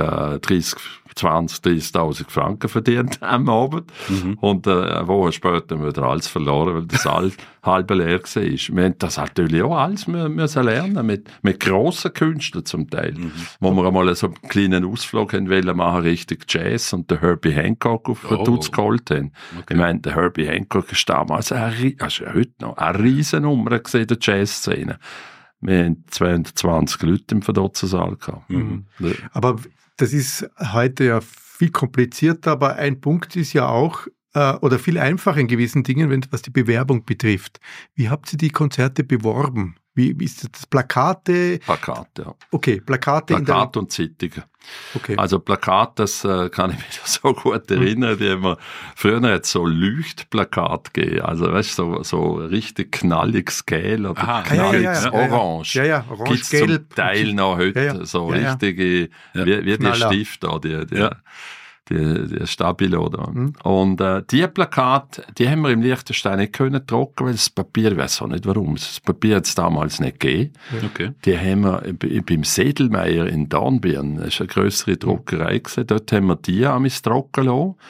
30.000 Franken verdient am Abend und eine Woche später haben wir wieder alles verloren, weil das halb leer war. Wir haben das natürlich auch alles müssen lernen, mit grossen Künstlern zum Teil, wo wir einmal so einen kleinen Ausflug wollen machen, richtig Jazz und den Herbie Hancock auf Vaduz geholt haben. Okay. Ich meine, der Herbie Hancock ist damals heute noch eine Riesennummer gewesen, der Jazzszene. Wir haben 220 Leute im Verdutzensaal gehabt. Aber das ist heute ja viel komplizierter, aber ein Punkt ist ja auch, oder viel einfacher in gewissen Dingen, was die Bewerbung betrifft. Wie habt ihr die Konzerte beworben? Wie ist das? Plakate? Plakate, ja. Okay, Plakate. Plakat und Zeitungen. Okay. Also Plakat, das kann ich mich so gut erinnern, die haben wir früher jetzt so Leuchtplakat gegeben, also weißt du, so richtig knalliges Gel oder knalliges Orange. Ja, Orange, gibt's Gelb. Zum Teil noch heute, so richtige, wie die Stift da, die Stabilo da. Und die Plakate, die haben wir im Liechtenstein nicht können drucken, weil das Papier, ich weiß auch nicht warum, das Papier hat es damals nicht gegeben. Okay. Die haben wir beim Sedelmeier in Dornbirn, das ist eine grössere Druckerei gewesen, dort haben wir die am drucken lassen.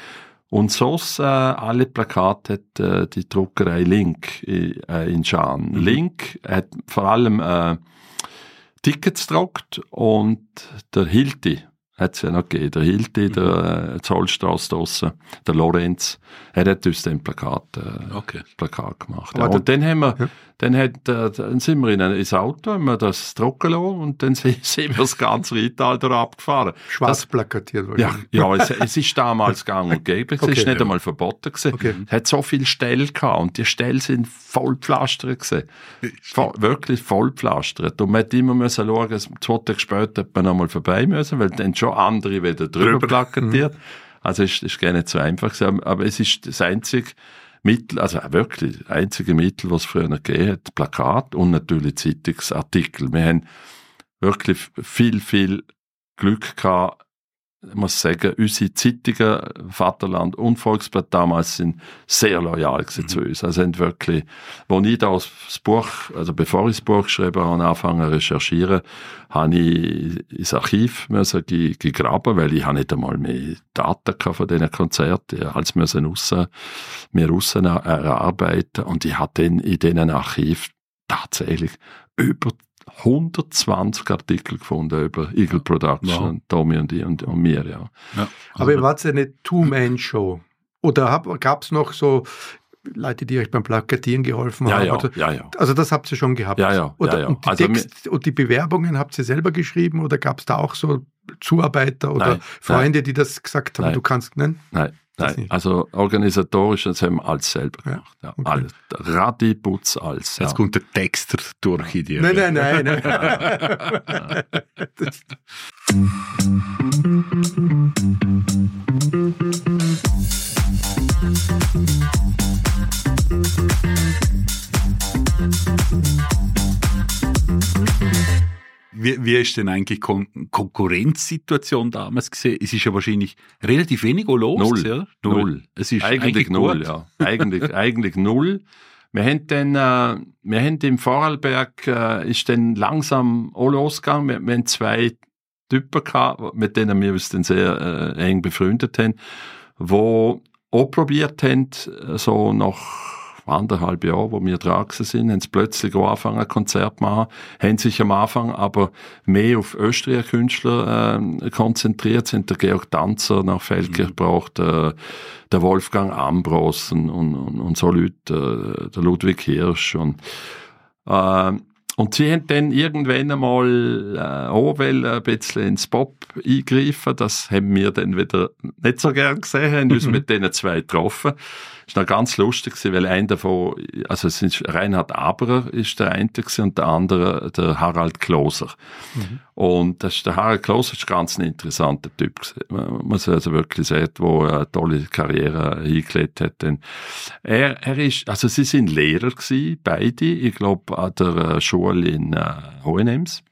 Und sonst alle Plakate hat die Druckerei Link in Schaan. Link hat vor allem Tickets gedruckt und der Hilti hat es ja noch gegeben. Der Hilti, der Zollstrasse draussen, der Lorenz, er hat uns den Plakat gemacht. Ja. Und dann haben wir, dann sind wir ins Auto, haben wir das drucken lassen und dann sind wir das ganze Rheintal abgefahren. Schwarz plakatiert. Ja, es ist damals gang und gäbe. Es ist nicht einmal verboten gewesen. Es hat so viele Stellen gehabt und die Stellen sind voll gepflastert gewesen. Wirklich voll gepflastert. Und man hat immer müssen schauen, 2 Tage später hat man nochmal vorbei müssen, weil dann schon andere wieder drüber plakatiert. Also es ist gar nicht so einfach gewesen. Aber es ist das einzige Mittel, also wirklich das einzige Mittel, was es früher gegeben hat, Plakat und natürlich Zeitungsartikel. Wir haben wirklich viel Glück gehabt. Ich muss sagen, unsere Zeitungen, Vaterland und Volksblatt damals sind sehr loyal zu uns. Also sind wirklich, als ich da das Buch, also bevor ich das Buch geschrieben habe, angefangen zu recherchieren, habe ich ins Archiv müssen gegraben, weil ich nicht einmal mehr Daten von diesen Konzerten, als müssen mir aussen erarbeiten. Und ich habe dann in diesen Archiv tatsächlich über 120 Artikel gefunden über Eagle Production und Tommy und ich und mir, ja. Aber ihr wart ja eine Two-Man-Show. Oder gab es noch so Leute, die euch beim Plakatieren geholfen haben? Ja. Also das habt ihr schon gehabt? Ja. Und die Bewerbungen habt ihr selber geschrieben oder gab es da auch so Zuarbeiter oder Freunde, die das gesagt haben, du kannst nennen? Nein. Also organisatorisch, das haben wir alles selber gemacht. Ja, okay. Alles. Radiputz, alles. Jetzt kommt der Texter durch in dir. Nein. Wie ist denn eigentlich Konkurrenzsituation damals gesehen? Es ist ja wahrscheinlich relativ wenig los. Null. Es ist eigentlich null, ja. Eigentlich null. Wir haben im Vorarlberg, ist dann langsam auch losgegangen. Wir haben 2 Typen gehabt, mit denen wir uns dann sehr eng befreundet haben, die auch probiert haben, so nach 1,5 Jahre, wo wir dran sind, haben sie plötzlich angefangen, ein Konzert zu machen, haben sich am Anfang aber mehr auf Österreicher Künstler konzentriert, sind der Georg Tanzer nach Feldkirch gebracht, der Wolfgang Ambros und so Leute, der Ludwig Hirsch und sie haben dann irgendwann einmal auch ein bisschen ins Pop eingreifen. Das haben wir dann wieder nicht so gern gesehen, haben uns mit diesen 2 getroffen. Das war noch ganz lustig, weil einer davon, also es ist Reinhard Aberer ist der eine und der andere der Harald Kloser. Und der Harald Kloser ist ganz ein interessanter Typ gewesen. Man muss also wirklich sehen, wo er eine tolle Karriere hingelegt hat. Denn er ist, also sie sind Lehrer gewesen, beide, ich glaube an der Schule in Hohenems.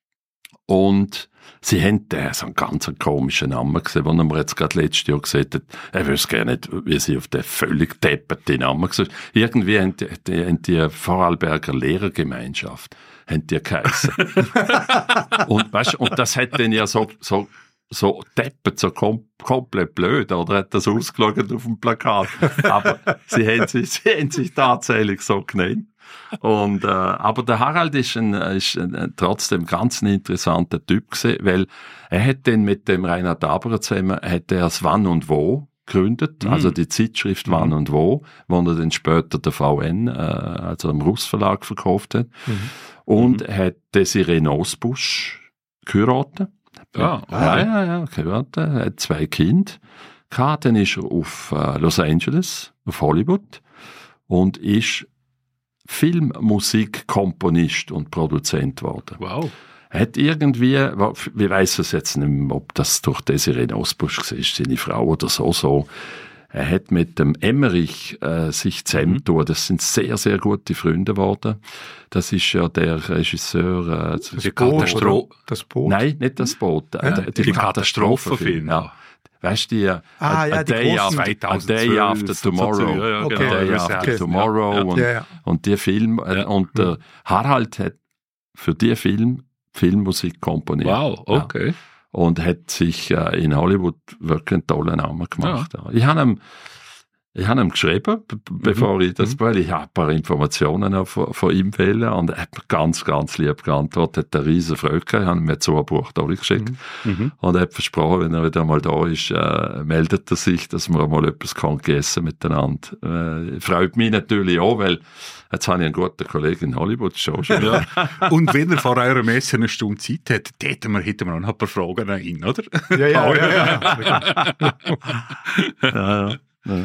Und sie haben so einen ganz komischen Namen gesehen, den wir jetzt gerade letztes Jahr gesehen haben. Ich wüsste gar nicht, wie sie auf den völlig depperten Namen gesehen haben. Irgendwie haben die Vorarlberger Lehrergemeinschaft geheißen. und das hat dann ja so deppert, so komplett blöd, oder hat das ausgeschaut auf dem Plakat. Aber sie haben sich tatsächlich so genannt. Und, aber der Harald ist trotzdem ganz ein interessanter Typ gewesen, weil er hat dann mit dem Reinhard Aberer zusammen, hat er das Wann und Wo gegründet, also die Zeitschrift Wann und Wo er dann später der VN, also am Russ-Verlag verkauft hat. Und er hat Desiree Nosbusch geheiratet. Geheiratet. Er hat 2 Kinder gehabt. Dann ist er auf Los Angeles, auf Hollywood und ist Filmmusikkomponist und Produzent geworden. Wow. Er hat irgendwie, wir weiss es jetzt nicht mehr, ob das durch Desiree Nosbusch war, seine Frau oder so. Er hat mit dem Emmerich sich zusammengetan. Das sind sehr, sehr gute Freunde geworden. Das ist ja der Regisseur. Das Boot? Nein, nicht das Boot. Die Katastrophenfilme. Ja. Weißt du, A Day After Tomorrow. Und die Film, und der Harald hat für die Filmmusik komponiert. Wow, okay. Ja. und hat sich in Hollywood wirklich einen tollen Namen gemacht. Ja. Ich habe ihm geschrieben, bevor ich das, weil ich ein paar Informationen von ihm wähle, und er hat mir ganz, ganz lieb geantwortet, hat eine riesen Freude gehabt. Ich habe ihm jetzt so ein Buch durchgeschickt und er hat versprochen, wenn er wieder mal da ist, meldet er sich, dass wir mal etwas essen miteinander. Freut mich natürlich auch, weil jetzt habe ich einen guten Kollegen in Hollywood schon. Ja. Und wenn er vor eurer Messe eine Stunde Zeit hat, hätten wir noch ein paar Fragen an ihn, oder? Ja.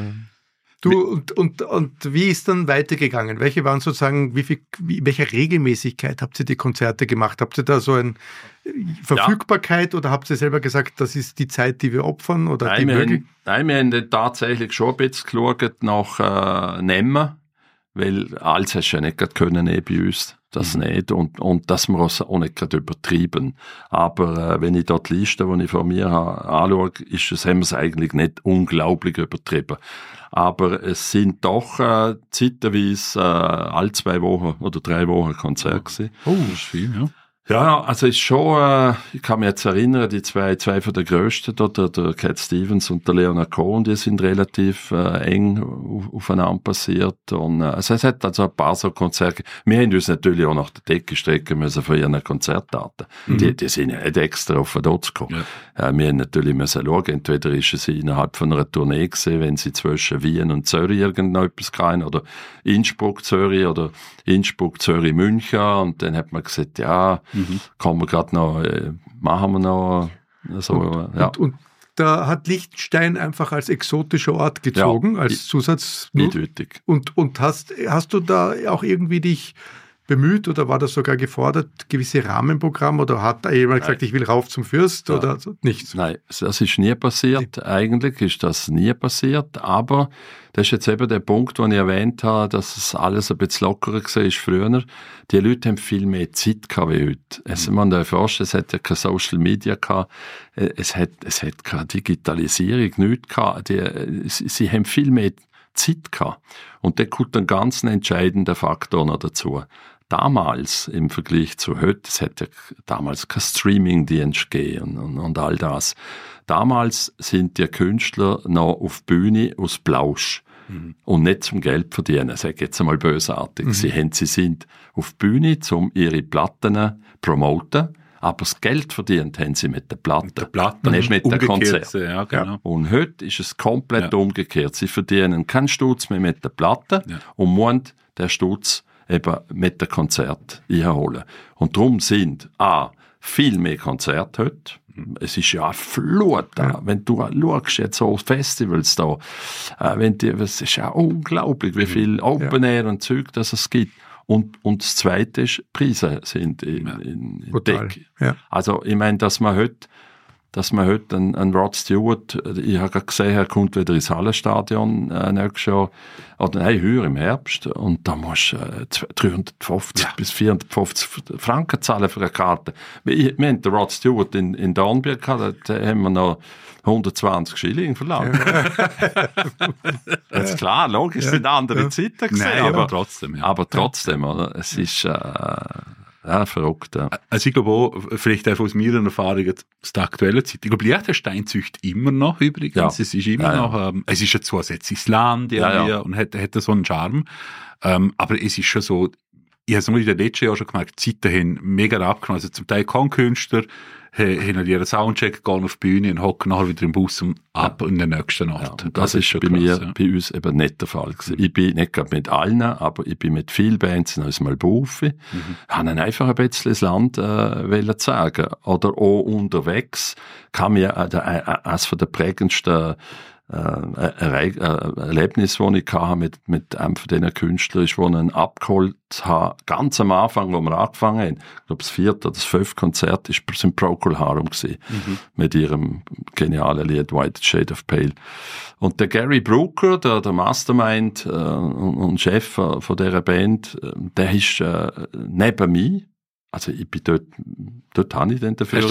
Du, und wie ist dann weitergegangen? Welche waren sozusagen, welcher Regelmäßigkeit habt ihr die Konzerte gemacht? Habt ihr da so eine Verfügbarkeit oder habt ihr selber gesagt, das ist die Zeit, die wir opfern? Oder nein, wir haben tatsächlich schon ein bisschen geschaut nach Nehmen, weil alles hast du ja nicht können bei uns. Das nicht. Und dass wir es auch nicht gerade übertrieben. Aber wenn ich dort die Liste, die ich vor mir habe, anschaue, haben wir es eigentlich nicht unglaublich übertrieben. Aber es sind doch zeitweise alle 2 Wochen oder 3 Wochen Konzerte gewesen. Oh, das ist viel, ja. Ja, also ist schon, ich kann mich jetzt erinnern, die zwei von der Größten, der Cat Stevens und der Leonard Cohen, die sind relativ eng aufeinander passiert. Und also es hat also ein paar so Konzerte. Wir haben uns natürlich auch nach der Decke strecken müssen von ihren Konzertdaten. Die sind ja nicht extra auf den Dot gekommen. Ja. Wir haben natürlich müssen schauen, entweder ist es innerhalb von einer Tournee gewesen, wenn sie zwischen Wien und Zürich irgendetwas hatten, oder Innsbruck, Zürich, oder Innsbruck, Zürich, München. Und dann hat man gesagt, ja, kommen wir gerade noch, machen wir noch so. Und da hat Liechtenstein einfach als exotischer Ort gezogen, als Zusatz. Eindeutig. Und hast du da auch irgendwie dich bemüht oder war das sogar gefordert, gewisse Rahmenprogramme, oder hat da jemand gesagt, ich will rauf zum Fürst oder nichts? Nein, das ist nie passiert. Eigentlich ist das nie passiert, aber das ist jetzt eben der Punkt, den ich erwähnt habe, dass es alles ein bisschen lockerer war früher. Die Leute haben viel mehr Zeit gehabt wie heute. Also man darf sich vorstellen, es hat ja keine Social Media gehabt, es hat keine Digitalisierung, nichts gehabt. Sie haben viel mehr Zeit gehabt. Und da kommt ein ganz entscheidender Faktor noch dazu. Damals im Vergleich zu heute, es hätte ja damals kein Streaming-Dienst gegeben und all das. Damals sind die Künstler noch auf Bühne aus Plausch und nicht zum Geld verdienen, sage ich jetzt einmal bösartig. Sie sind auf Bühne, um ihre Platten zu promoten, aber das Geld verdient haben sie mit der Platte, nicht mit dem Konzert. Ja, genau. Und heute ist es komplett umgekehrt. Sie verdienen keinen Stutz mehr mit der Platte und müssen den Stutz eben mit dem Konzert einholen. Und darum sind viel mehr Konzerte heute. Es ist ja eine Flut da. Wenn du schaust, jetzt so Festivals da, es ist ja unglaublich, wie viel Open Air und Zeug das es gibt. Und das Zweite ist, Preise sind in Deck. Ja. Also ich meine, dass man heute einen Rod Stewart, ich habe gerade gesehen, er kommt wieder ins Hallenstadion nächstes Jahr, oder heuer im Herbst, und da musst du 350 bis 450 Franken zahlen für eine Karte. Wir haben den Rod Stewart in Dornbirn gehabt, da haben wir noch 120 Schilling verlangt. Das ist klar, logisch, sind andere Zeiten gewesen, aber trotzdem. Aber trotzdem, oder? Es ist verrückt. Ja. Also ich glaube auch, vielleicht einfach aus meiner Erfahrung aus der aktuellen Zeit, ich glaube, Liechtenstein züchtet immer noch übrigens. Ja. Es ist immer noch, es ist ein zusätzliches Land und hat so einen Charme. Aber es ist schon so, ich habe es in den letzten Jahren schon gemerkt, die Zeiten haben mega abgenommen. Also zum Teil kein Künstler haben ihren Soundcheck, gehen auf die Bühne und hocken nachher wieder im Bus und ab in den nächsten Ort. Ja, das ist schon bei uns eben nicht der Fall gewesen. Ich bin nicht gerade mit allen, aber ich bin mit vielen Bands in unserem Malbufi. Habe einfach ein bisschen das Land zeigen. Oder auch unterwegs kann mir eines von der prägendsten Erlebnis, das ich hatte mit einem von diesen Künstlern, ist, wo ich ihn abgeholt habe, ganz am Anfang, wo wir angefangen haben. Ich glaube, das 4. oder das 5. Konzert sind Procol Harum gewesen, mit ihrem genialen Lied White Shade of Pale. Und der Gary Brooker, der Mastermind und Chef von dieser Band, der ist neben mir. Also ich bin dort habe ich den dafür.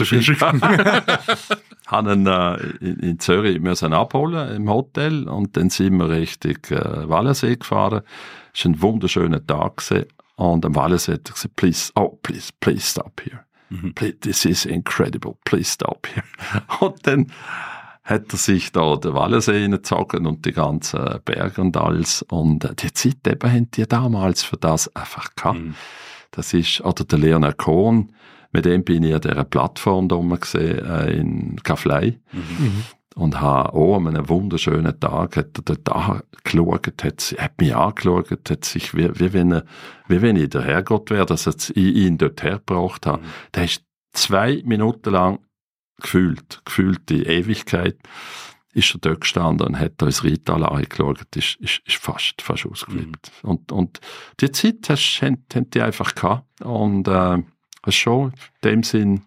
Habe ihn in Zürich müssen abholen im Hotel und dann sind wir Richtung Wallensee gefahren. Es war ein wunderschöner Tag gewesen. Und am Wallensee hat er gesagt, please stop here. This is incredible, please stop here. Und dann hat er sich da den Wallensee hineingezogen und die ganzen Berge und alles. Und die Zeit eben haben die damals für das einfach gehabt. Das ist, oder der Leonard Cohen, mit dem bin ich an dieser Plattform da oben gesehen, in Kafflei. Und habe auch an einem wunderschönen Tag, hat er dort angeschaut, hat mich angeschaut, hat sich, wie wenn ich der Herrgott wäre, dass ich ihn dort hergebracht habe. Der ist 2 Minuten lang gefühlt die Ewigkeit, ist er dort gestanden und hat uns Rital angeschaut, ist fast ausgeflippt. Und die Zeit haben die einfach gehabt. Und das schon in dem Sinn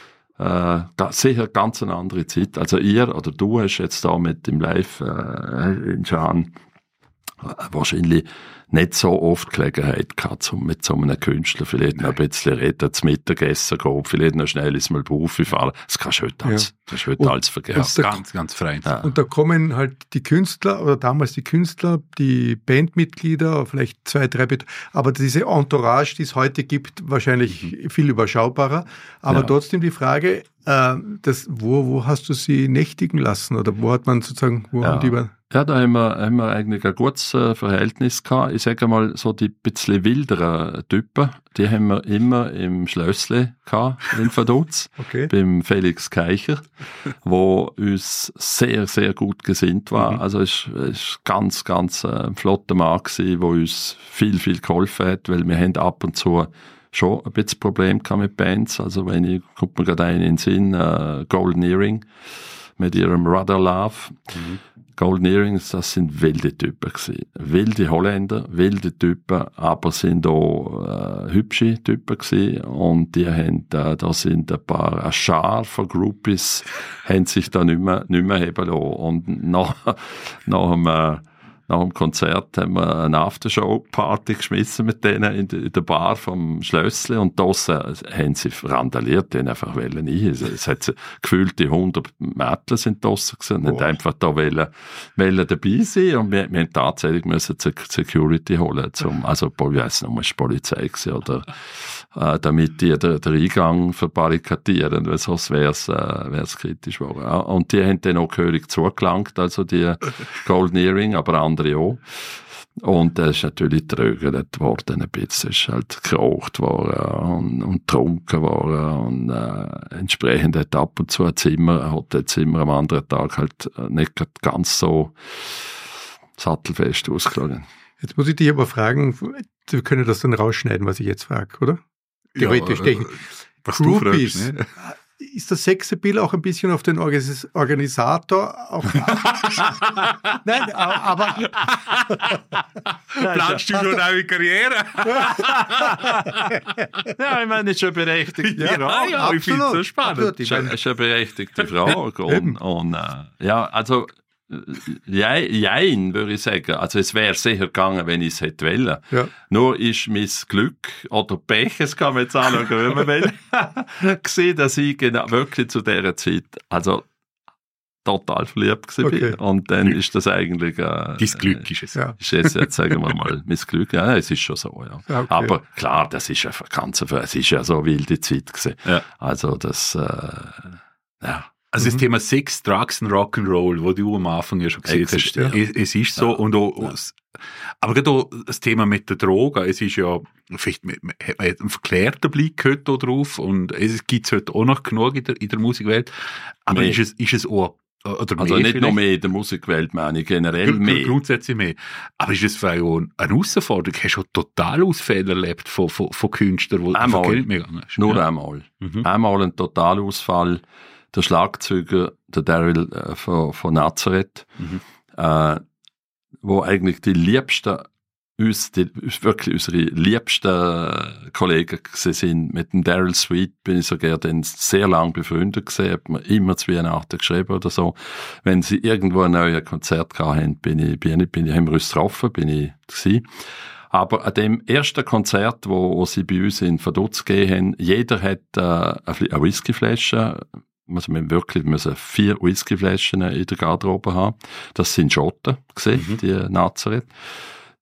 sicher ganz eine andere Zeit. Also ihr oder du hast jetzt da mit dem Live in Schaan wahrscheinlich nicht so oft Gelegenheit gehabt, mit so einem Künstler vielleicht noch ein bisschen reden, zu Mittagessen gehen, vielleicht noch schnell ins Malbufi fahren. Das kannst du heute alles vergessen. Ganz frei. Ja. Und da kommen halt die Künstler, oder damals die Künstler, die Bandmitglieder, vielleicht 2, 3, aber diese Entourage, die es heute gibt, wahrscheinlich viel überschaubarer. Aber trotzdem die Frage, wo hast du sie nächtigen lassen? Oder wo hat man sozusagen, haben die Ja, da haben wir eigentlich ein gutes Verhältnis gehabt. Ich sage mal, so die bisschen wilderen Typen, die haben wir immer im Schlössle gehabt, in Vaduz, beim Felix Keicher, wo uns sehr, sehr gut gesinnt war. Also es ist ganz, ganz ein flotter Mann gewesen, der uns viel, viel geholfen hat, weil wir haben ab und zu schon ein bisschen Probleme gehabt mit Bands. Also kommt mir gerade einen in den Sinn, Golden Earring mit ihrem Rather Love. Golden Earrings, das sind wilde Typen gewesen. Wilde Holländer, wilde Typen, aber sind auch hübsche Typen gewesen. Und die haben, da sind ein paar Schar von Groupies, haben sich da nicht mehr heben lassen. Und nach dem Konzert haben wir eine Aftershow-Party geschmissen mit denen in der Bar vom Schlössli und draussen haben sie randaliert, die haben einfach rein. Es hat gefühlte 100 Mädchen sind draussen gewesen und haben einfach da wollen dabei sein und wir haben tatsächlich müssen Security holen, also ich weiss nicht, es war Polizei gewesen, oder damit die den Eingang verbarrikadieren, weil sonst wär's kritisch geworden. Und die haben dann auch gehörig zugelangt, also die Golden Earring, aber andere auch. Und das ist natürlich trögert worden ein bisschen. Es ist halt geraucht worden und getrunken worden und entsprechend hat ab und zu ein Hotelzimmer am anderen Tag halt nicht ganz so sattelfest ausgeschlagen. Jetzt muss ich dich aber fragen, wir können das dann rausschneiden, was ich jetzt frage, oder? Theoretisch. Was Groupies. Du fragst, ne? Ist das Sexappeal auch ein bisschen auf den Organisator? Nein, aber... Planst du schon eine Karriere? Ja, ich meine, das ist schon berechtigt. Ja, ich finde es so spannend. Das ist eine berechtigte Frage. und also... Jein, würde ich sagen. Also es wäre sicher gegangen, wenn ich es hätte wollen. Ja. Nur ist mein Glück oder Pech, es kann man jetzt anschauen, wenn man will, gesehen, dass ich genau wirklich zu dieser Zeit total verliebt war. Und dann ist das eigentlich... Dein Glück ist es. Ja. Ist jetzt sagen wir mal, mein Glück. Ja, es ist schon so, ja. Okay. Aber klar, das ist einfach es ist ja so eine wilde Zeit gewesen. Ja. Also das, Also das Thema Sex, Drugs und Rock'n'Roll, wo du am Anfang ja schon gesehen hast, es ist so. Und auch, aber gerade auch das Thema mit der Droge, es ist ja, vielleicht hat man einen verklärten Blick heute drauf und es gibt es heute auch noch genug in der Musikwelt. Aber ist es auch, oder also nicht nur mehr in der Musikwelt, meine ich generell mehr. Grundsätzlich mehr. Aber ist es vielleicht auch eine Herausforderung? Hast du schon Totalausfälle erlebt von Künstlern, die von Geld mehr gegangen sind? Nur einmal. Einmal ein Totalausfall. Der Schlagzeuger, der Daryl von Nazareth, wo eigentlich die liebsten, wirklich unsere liebsten Kollegen sind. Mit dem Daryl Sweet bin ich sogar dann sehr lang befreundet gewesen, hat mir immer zu Weihnachten geschrieben oder so. Wenn sie irgendwo ein neues Konzert hatten, haben wir uns getroffen, bin ich gewesen. Aber an dem ersten Konzert, wo sie bei uns in Vaduz gegeben haben, jeder hat eine Whiskyflasche. Also wir müssen 4 Whiskyflaschen in der Garderobe haben. Das sind Schotten gewesen, die Nazareth.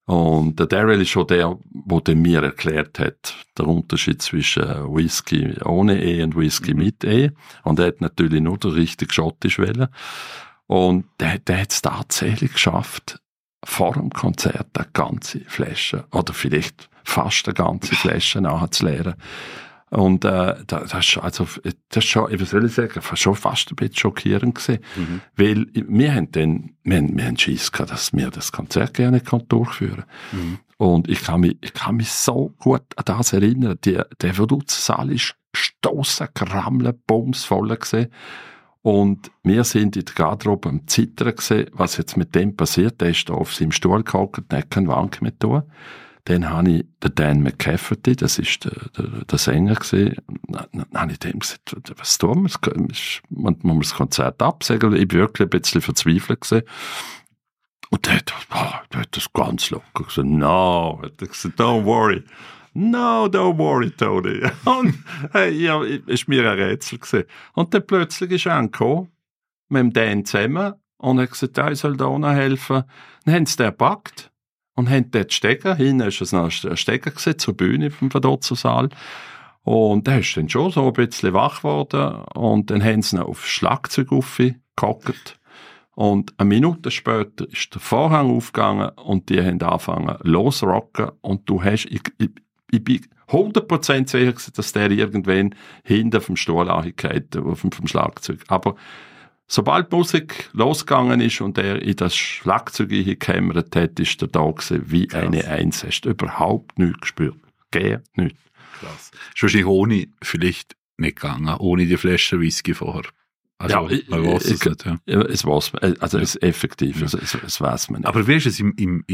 Und der Darryl ist schon der mir erklärt hat, der Unterschied zwischen Whisky ohne E und Whisky mit E. Und er hat natürlich nur den richtigen Schottisch wählen. Und der hat es tatsächlich geschafft, vor dem Konzert eine ganze Flasche, oder vielleicht fast eine ganze Flasche nachzuleeren. Und das ist schon, was soll ich sagen, schon fast ein bisschen schockierend gewesen. Weil wir haben Schiss gehabt, dass wir das Konzert gerne durchführen können. Und ich kann mich so gut an das erinnern. Der Produzensaal ist stossen, gerammeln, bumsvoll gewesen. Und wir sind in der Garderobe am Zittern gewesen, was jetzt mit dem passiert. Der ist da auf seinem Stuhl gehockt, nicht keinen Wank mehr tun. Dann habe ich den Dan McCafferty, das ist der Sänger gewesen, dann habe ich dem gesagt, was tun wir? Muss man das Konzert absagen? Ich bin wirklich ein bisschen verzweifelt gewesen. Und der hat das ganz locker gesagt, no, hat er gesagt, don't worry. No, don't worry, Tony. Und ja, ist mir ein Rätsel gewesen. Und dann plötzlich ist er angekommen, mit dem Dan zusammen, und hat gesagt, ich soll da auch noch helfen. Dann haben sie den gepackt und haben dort Stecker, hinten ist es noch ein Stecker gewesen, zur Bühne vom Verdotzensaal. Und der ist dann schon so ein bisschen wach geworden, und dann haben sie ihn auf das Schlagzeug aufgehockt. Und eine Minute später ist der Vorhang aufgegangen und die haben angefangen losrocken, und du hast, ich bin 100% sicher, dass der irgendwann hinter vom Stuhl angeht, vom Schlagzeug. Aber sobald die Musik losgegangen ist und er in das Schlagzeug hingekämmert hat, ist er da gewesen, wie krass. Eine Eins. Hast du überhaupt nichts gespürt. Gar nichts. Krass. Ist wahrscheinlich ohne vielleicht nicht gegangen, ohne die Flasche Whisky vorher. Also, ja, man weiß es nicht, ja. Es weiß man, also es ist effektiv, also es weiß man nicht. Aber wie hast du es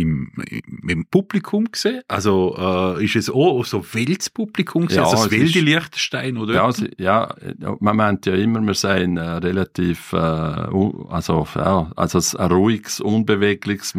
im Publikum gesehen? Also, ist es auch so Weltspublikum gesehen? Ja, also das Wäldi Liechtenstein, oder? Ja, ja, man meint ja immer, wir seien relativ, also ein ruhiges, unbewegliches,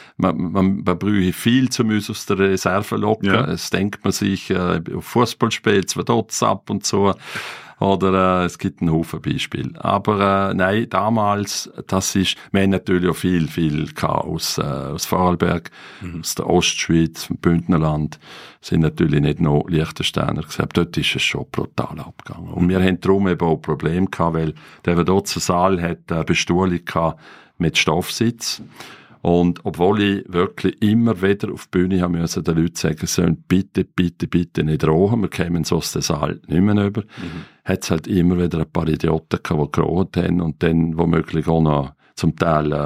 man brauche viel zu müssen aus der Reserve locken. Ja. Es denkt man sich, auf Fußballspiel, zwar dort ab und so. Oder es gibt einen Haufen Beispiele. Aber nein, damals, wir haben natürlich auch viel aus Vorarlberg, aus der Ostschweiz, vom Bündnerland, sind natürlich nicht noch Liechtensteiner gewesen. Dort ist es schon brutal abgegangen. Und wir haben darum eben auch Probleme gehabt, weil der Verdotzensaal hat eine Bestuhlung gehabt mit Stoffsitz. Und obwohl ich wirklich immer wieder auf die Bühne haben müssen, den Leuten sagen, sollen bitte nicht rochen, wir kämen so aus dem Saal nicht mehr rüber, hat es halt immer wieder ein paar Idioten gehabt, die gerochen haben und dann womöglich auch noch zum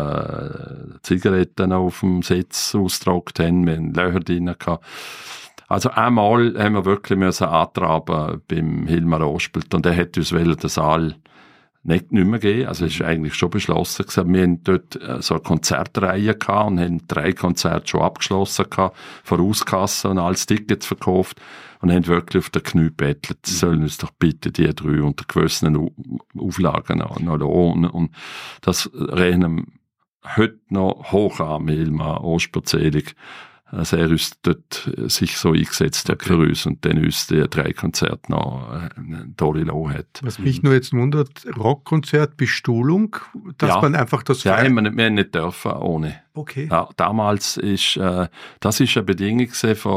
Teil Zigaretten auf dem Sitz ausgetragen haben, wir haben Löcher drin gehabt. Also einmal haben wir wirklich müssen antraben beim Hilmar Ospelt, und er hat uns den Saal nicht mehr gehen. Also es ist eigentlich schon beschlossen gewesen. Wir haben dort so eine Konzertreihe gehabt und haben 3 Konzerte schon abgeschlossen gehabt, Vorauskassen und alles Tickets verkauft und haben wirklich auf den Knie gebettelt, sollen uns doch bitte die 3 unter gewissen Auflagen noch lassen. Und das rechnen heute noch hoch an, Hilmar Osperzählig, dass er uns dort sich so eingesetzt hat für uns und dann uns die 3 Konzerte noch tolle Lohn hat. Was mich nur jetzt wundert, Rockkonzert, Bestuhlung, dass man einfach das... Ja, wir haben nicht dürfen ohne. Okay. Ja, damals ist, das ist eine Bedingung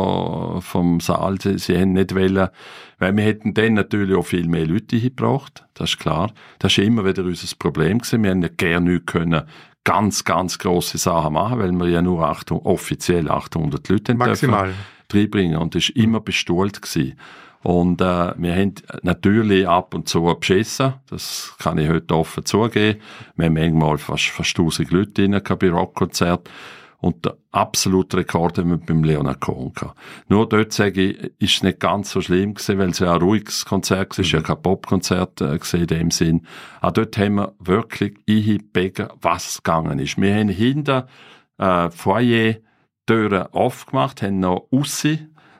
vom Saal, sie haben nicht wollen, weil wir hätten dann natürlich auch viel mehr Leute hingebracht, das ist klar. Das war immer wieder unser Problem gewesen. Wir haben ja gerne nicht können ganz grosse Sachen machen, weil wir ja nur offiziell 800 Leute maximal reinbringen, und das war immer bestuhlt gewesen. Und wir haben natürlich ab und zu beschissen, das kann ich heute offen zugeben. Wir haben manchmal fast 1000 Leute rein bei Rockkonzert. Und der absolute Rekord haben wir beim Leonard Cohen gehabt. Nur dort, sage ich, ist es nicht ganz so schlimm gewesen, weil es ja ein ruhiges Konzert war, es war ja kein Popkonzert gewesen in dem Sinn. Auch dort haben wir wirklich eingebeten, was gegangen ist. Wir haben hinter Foyer Türen aufgemacht, haben noch aussen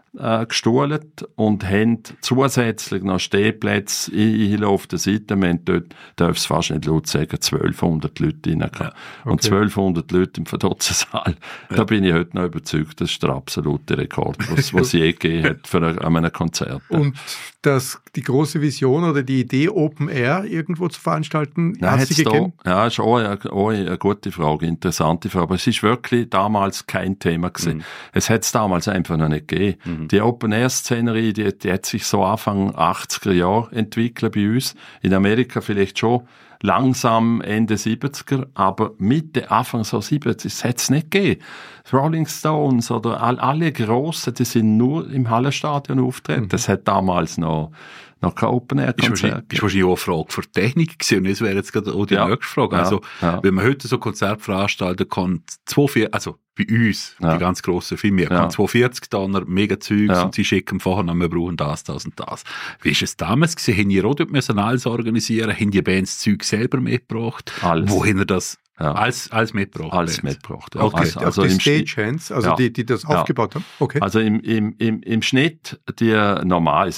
gestuhlt und haben zusätzlich noch Stehplätze auf der Seite. Wir haben dort, darf es fast nicht laut sagen, 1200 Leute rein. Ja, okay. Und 1200 Leute im Verdotzensaal. Ja. Da bin ich heute noch überzeugt, das ist der absolute Rekord, was es je gegeben hat für ein Konzert. Und die große Vision oder die Idee, Open Air irgendwo zu veranstalten, hat sie gegeben? Ja, das ist auch eine gute Frage, interessante Frage. Aber es ist wirklich damals kein Thema gewesen. Es hat es damals einfach noch nicht gegeben. Die Open-Air-Szenerie, die hat sich so Anfang 80er Jahre entwickelt bei uns. In Amerika vielleicht schon langsam Ende 70er, aber Mitte, Anfang so 70er hat es nicht gegeben. Rolling Stones oder alle Grossen, die sind nur im Hallenstadion auftreten. Das hat damals noch kein Open-Air-Konzert. Das war wahrscheinlich auch eine Frage für Technik gewesen. Und das wäre jetzt gerade auch die nächste Frage. Also, wenn man heute so Konzert veranstalten kann, also bei uns, die ganz grossen Filme, kann 240 Tonner, mega Zeugs und sie schicken vorher noch, wir brauchen das und das. Wie ist es damals gewesen? Haben ihr auch dort müssen alles organisieren? Haben die Bands Zeug selber mitgebracht? Alles. Wohin ihr das? Ja. Alles mitgebracht. Alles mitgebracht. Ja. Okay. Also die Stagehands, die das aufgebaut haben. Okay. Also im Schnitt die normale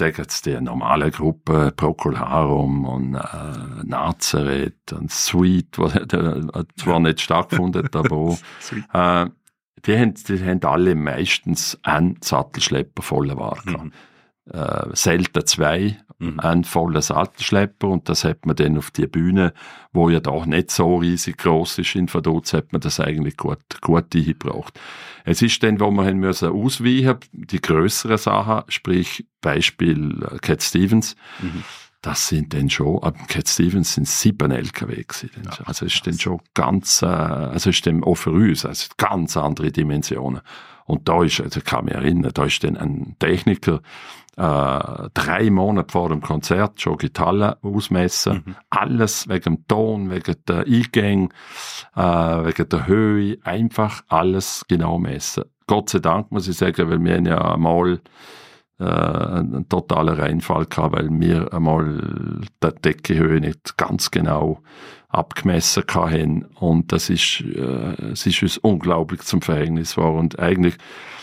Gruppe Procol Harum und Nazareth und Sweet, was zwar nicht stattgefunden hat, aber auch, die haben alle meistens einen Sattelschlepper voller Ware. Selten zwei, einen vollen Sattelschlepper, und das hat man dann auf die Bühne, wo ja doch nicht so riesig gross ist in Vaduz, hat man das eigentlich gut eingebracht. Es ist dann, wo wir haben müssen ausweichen, die grösseren Sachen, sprich Beispiel Cat Stevens, das sind dann schon, ab Cat Stevens sind 7 LKW gewesen. Ja, also es ist dann schon ganz, also ist dann auch für uns, also ganz andere Dimensionen. Und da ist, also ich kann mich erinnern, da ist dann ein Techniker 3 Monate vor dem Konzert schon Gitarre ausmessen. Alles wegen dem Ton, wegen der Eingänge, wegen der Höhe, einfach alles genau messen. Gott sei Dank, muss ich sagen, weil wir ja mal einen totalen Reinfall gehabt, weil wir einmal die Deckenhöhe nicht ganz genau abgemessen haben, und es ist uns unglaublich zum Verhängnis geworden, und eigentlich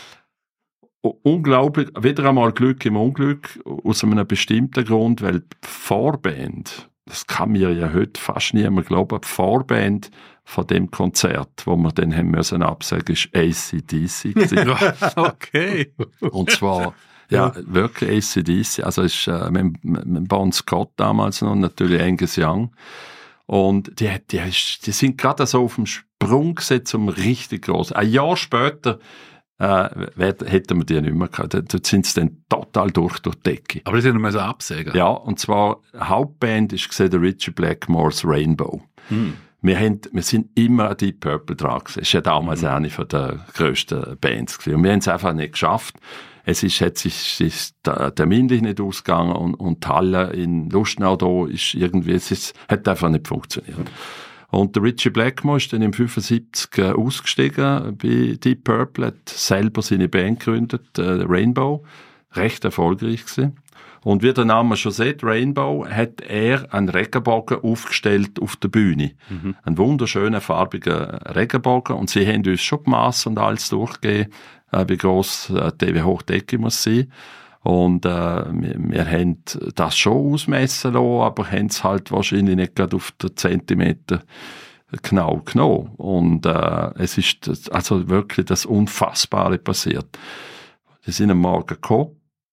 unglaublich, wieder einmal Glück im Unglück, aus einem bestimmten Grund, weil die Vorband, das kann mir ja heute fast niemand glauben, die Vorband von dem Konzert, wo wir dann haben müssen absagen, ist AC/DC. Okay. Und zwar wirklich AC/DC, also ist mit Bon Scott damals noch, natürlich Angus Young. Und die sind gerade so auf dem Sprung gesetzt zum richtig großen. Ein Jahr später hätten wir die nicht mehr gehabt. Dort sind sie dann total durch die Decke. Aber das sind wir so absägen. Ja, und zwar Hauptband ist der Ritchie Blackmore's Rainbow. Wir sind immer Deep Purple dran gewesen. Das ist ja damals eine von der grössten Bands gewesen. Und wir haben es einfach nicht geschafft. Es ist terminlich nicht ausgegangen, und die Halle in Lustenau da ist irgendwie, hat einfach nicht funktioniert. Und der Ritchie Blackmore ist dann im 75 ausgestiegen bei Deep Purple, hat selber seine Band gegründet, Rainbow, recht erfolgreich gewesen. Und wie der Name schon sagt, Rainbow, hat er einen Regenbogen aufgestellt auf der Bühne. Einen wunderschönen, farbigen Regenbogen. Und sie haben uns schon die Masse und alles durchgegeben, wie gross wie hoch die Decke muss sein. Und wir haben das schon ausmessen lassen, aber haben es halt wahrscheinlich nicht gerade auf den Zentimeter genau genommen. Und es ist also wirklich das Unfassbare passiert. Sie sind am Morgen gekommen,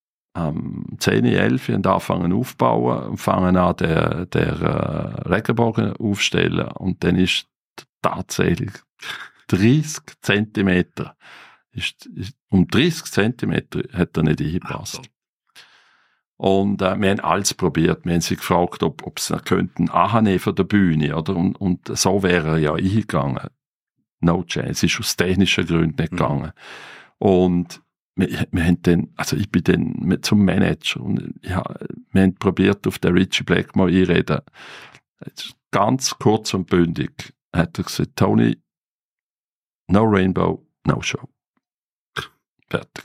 10, 11 und anfangen aufbauen und fangen an, der Regenbogen aufstellen. Und dann ist tatsächlich 30 Zentimeter. Um 30 Zentimeter hat er nicht eingepasst. Und wir haben alles probiert. Wir haben sie gefragt, ob sie könnten annehmen von der Bühne, oder? Und so wäre er ja eingegangen. No chance. Es ist aus technischen Gründen nicht gegangen. Und wir haben dann, also ich bin dann zum Manager, und wir haben probiert, auf den Ritchie Blackmore einreden. Ganz kurz und bündig hat er gesagt, Tony, no Rainbow, no show. Fertig.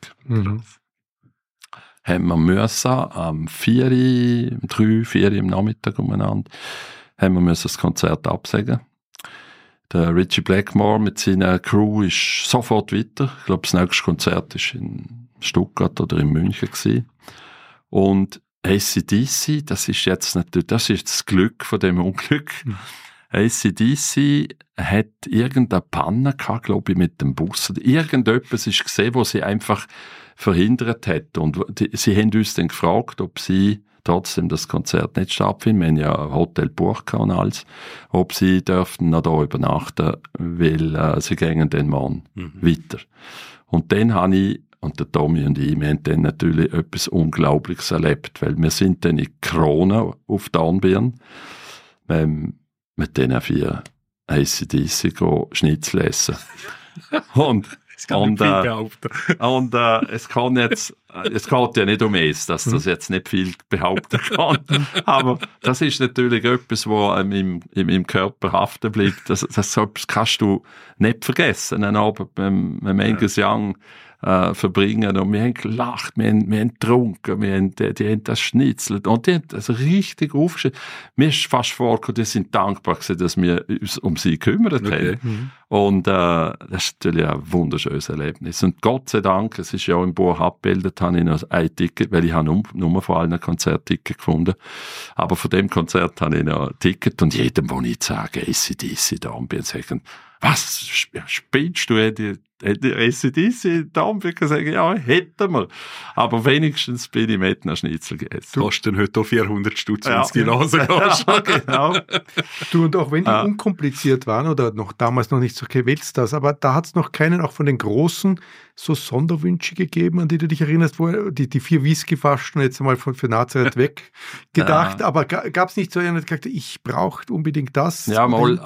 Haben wir müssen am 3, 4 im Nachmittag umeinander, haben wir müssen das Konzert absagen. Der Ritchie Blackmore mit seiner Crew ist sofort weiter. Ich glaube, das nächste Konzert ist in Stuttgart oder in München gewesen. Und AC/DC, das ist jetzt natürlich, das ist das Glück von dem Unglück. AC/DC hat irgendeine Panne gehabt, glaube ich, mit dem Bus. Irgendetwas ist gesehen, wo sie einfach verhindert hat. Und sie haben uns dann gefragt, ob sie trotzdem das Konzert nicht stattfindet. Wir haben ja ein Hotel gebucht und alles. Ob sie dürften noch da übernachten, weil sie gehen dann morgen weiter. Und dann habe ich, und der Tommy und ich, wir haben dann natürlich etwas Unglaubliches erlebt, weil wir sind dann in Krone auf Dornbirn mit diesen 4 AC/DC Schnitzel essen. Und es geht ja nicht um es, dass das jetzt nicht viel behaupten kann. Aber das ist natürlich etwas, was in meinem Körper haften bleibt. Das kannst du nicht vergessen, einen Abend beim Angus Young verbringen. Und wir haben gelacht, wir haben getrunken, die haben das schnitzelt und die haben das richtig aufgeschrieben. Mir ist fast vorgekommen, die sind dankbar gewesen, dass wir uns um sie gekümmert haben. Und das ist natürlich ein wunderschönes Erlebnis. Und Gott sei Dank, es ist ja auch im Buch abgebildet, habe ich noch ein Ticket, weil ich habe nur von allen Konzertticket gefunden. Aber von dem Konzert habe ich noch ein Ticket und jedem, wo ich sage, AC/DC da und bin, sagen, was, spielst du? Hätte AC/DC da und sagen, ja, hätten wir. Aber wenigstens bin ich mit einer Schnitzel gegessen. Du hast dann heute auch 400 Stutz, wenn es die Nase gehst. Genau. Du, und auch wenn die unkompliziert waren oder noch damals noch nicht so Weltstars, aber da hat es noch keinen, auch von den Großen, so Sonderwünsche gegeben, an die du dich erinnerst, wo die 4 Whiskyflaschen jetzt einmal für Nazareth weg gedacht, aber gab es nicht so einen, der gesagt hat, ich brauche unbedingt das? Ja,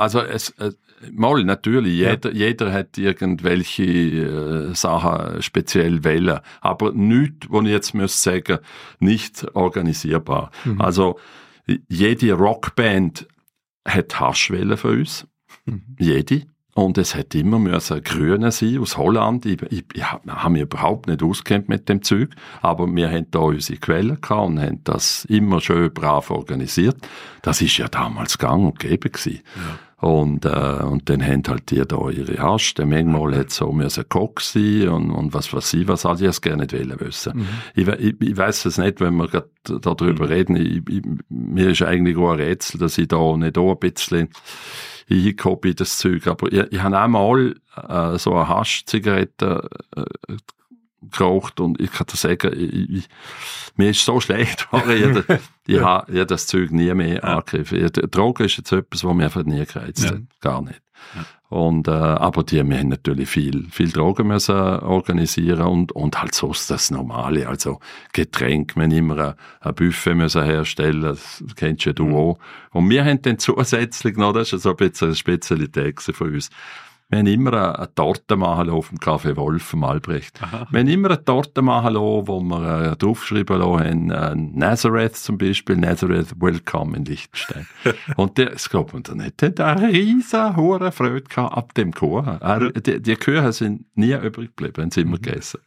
mal, natürlich. Jeder hat irgendwelche Sachen speziell wählen. Aber nichts, wo ich jetzt muss sagen, nicht organisierbar. Also, jede Rockband hat Haschwellen für uns. Jede. Und es hat immer müssen grüne sein, aus Holland. Ich habe mich überhaupt nicht ausgekannt mit dem Zeug. Aber wir haben da unsere Quellen gehabt und haben das immer schön brav organisiert. Das ist ja damals gang und gäbe gewesen. Ja. Und dann haben halt die da ihre Hasch. Manchmal hat es so müssen Koch sein und was all die es gerne nicht wollen wissen. Ich weiss es nicht, wenn wir gerade darüber reden. Mir ist eigentlich auch ein Rätsel, dass ich da nicht auch ein bisschen hingekommen bin, das Zeug. Aber ich habe einmal so eine Hasch-Zigarette geraucht und ich kann dir sagen, mir ist so schlecht, ich habe das Zeug nie mehr angegriffen. Drogen ist jetzt etwas, was mir einfach nie gereizt hat. Gar nicht. Ja. Und, aber wir haben natürlich viel Drogen müssen organisieren und halt sonst das Normale, also Getränke, wir haben immer ein Buffet müssen herstellen, das kennst ja du auch. Und wir haben dann zusätzlich noch, das ist so ein bisschen eine Spezialität von uns, wir haben immer eine Torte machen lassen auf dem Café Wolf am Albrecht. Aha. Wir haben immer eine Torte machen lassen, wo wir draufgeschrieben haben, Nazareth zum Beispiel, Nazareth Welcome in Liechtenstein. Und das glaubt man da nicht. Der hat eine riesen hohe Freude gehabt ab dem Kuchen. Die Kuchen sind nie übrig geblieben, haben sie immer gegessen.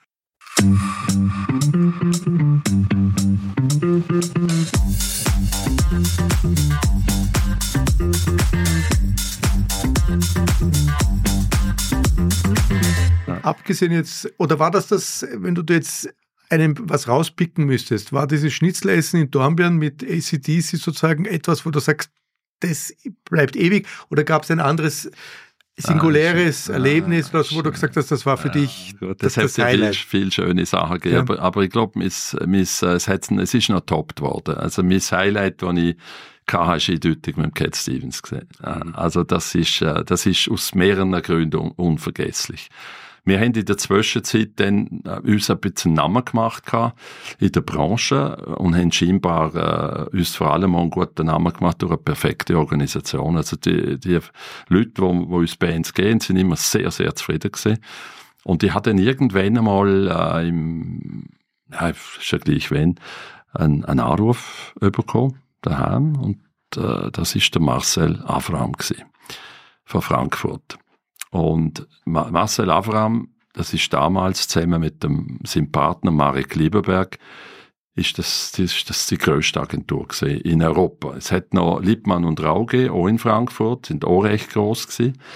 Abgesehen jetzt, oder war das, wenn du jetzt was rauspicken müsstest, war dieses Schnitzelessen in Dornbirn mit AC/DC sozusagen etwas, wo du sagst, das bleibt ewig, oder gab es ein anderes singuläres Erlebnis, wo du gesagt hast, das war für dich das Highlight? Viel schöne Sachen gegeben, aber ich glaube, es ist noch getoppt worden. Also mein Highlight, das ich hast du eindeutig mit dem Cat Stevens gesehen. Also das ist aus mehreren Gründen unvergesslich. Wir haben in der Zwischenzeit dann uns ein bisschen Namen gemacht in der Branche und haben scheinbar uns vor allem einen guten Namen gemacht durch eine perfekte Organisation. Also die Leute, die uns Bands geben, sind immer sehr, sehr zufrieden gewesen. Und ich hatte dann irgendwann einmal ist ja gleich wenn, einen Anruf bekommen daheim und das ist der Marcel Avram gewesen, von Frankfurt. Und Marcel Avram, das ist damals zusammen mit seinem Partner Marek Lieberberg, ist das die grösste Agentur gewesen in Europa. Es hat noch Liebmann und Rau gegeben, auch in Frankfurt, sind auch recht gross gewesen.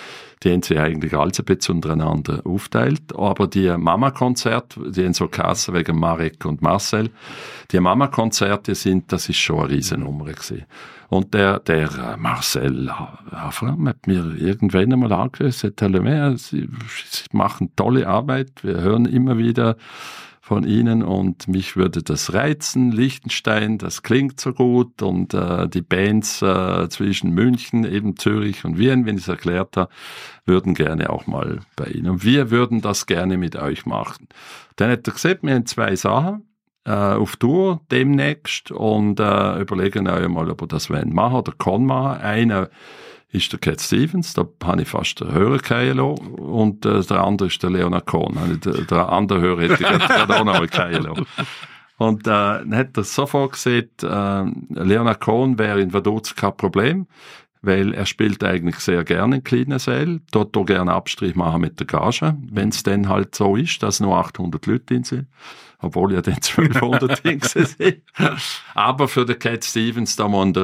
Die haben sich eigentlich alles ein bisschen untereinander aufteilt. Aber die Mama-Konzerte, die haben so geheißen wegen Marek und Marcel, die Mama-Konzerte das ist schon eine Riesennummer gewesen. Und der Marcel Afram hat mir irgendwann einmal angerufen, sie machen tolle Arbeit, wir hören immer wieder von Ihnen und mich würde das reizen, Liechtenstein, das klingt so gut und die Bands zwischen München, eben Zürich und Wien, wenn ich es erklärt habe, würden gerne auch mal bei Ihnen. Und wir würden das gerne mit euch machen. Dann hat er gesagt, wir haben 2 Sachen auf Tour demnächst und überlegen euch mal, ob ihr das machen wollen oder kann machen. Einer ist der Cat Stevens, da habe ich fast den Hörer fallen lassen. Und der andere ist der Leonard Cohen. Der andere Hörer hätte ich gerade auch noch mal fallen lassen. Und dann hat er sofort gesagt, Leonard Cohen wäre in Vaduz kein Problem, weil er spielt eigentlich sehr gerne in kleinen Sälen, dort auch gerne Abstrich machen mit der Gage, wenn es dann halt so ist, dass nur 800 Leute drin sind, obwohl ja dann 1200 drin sind. Aber für den Cat Stevens,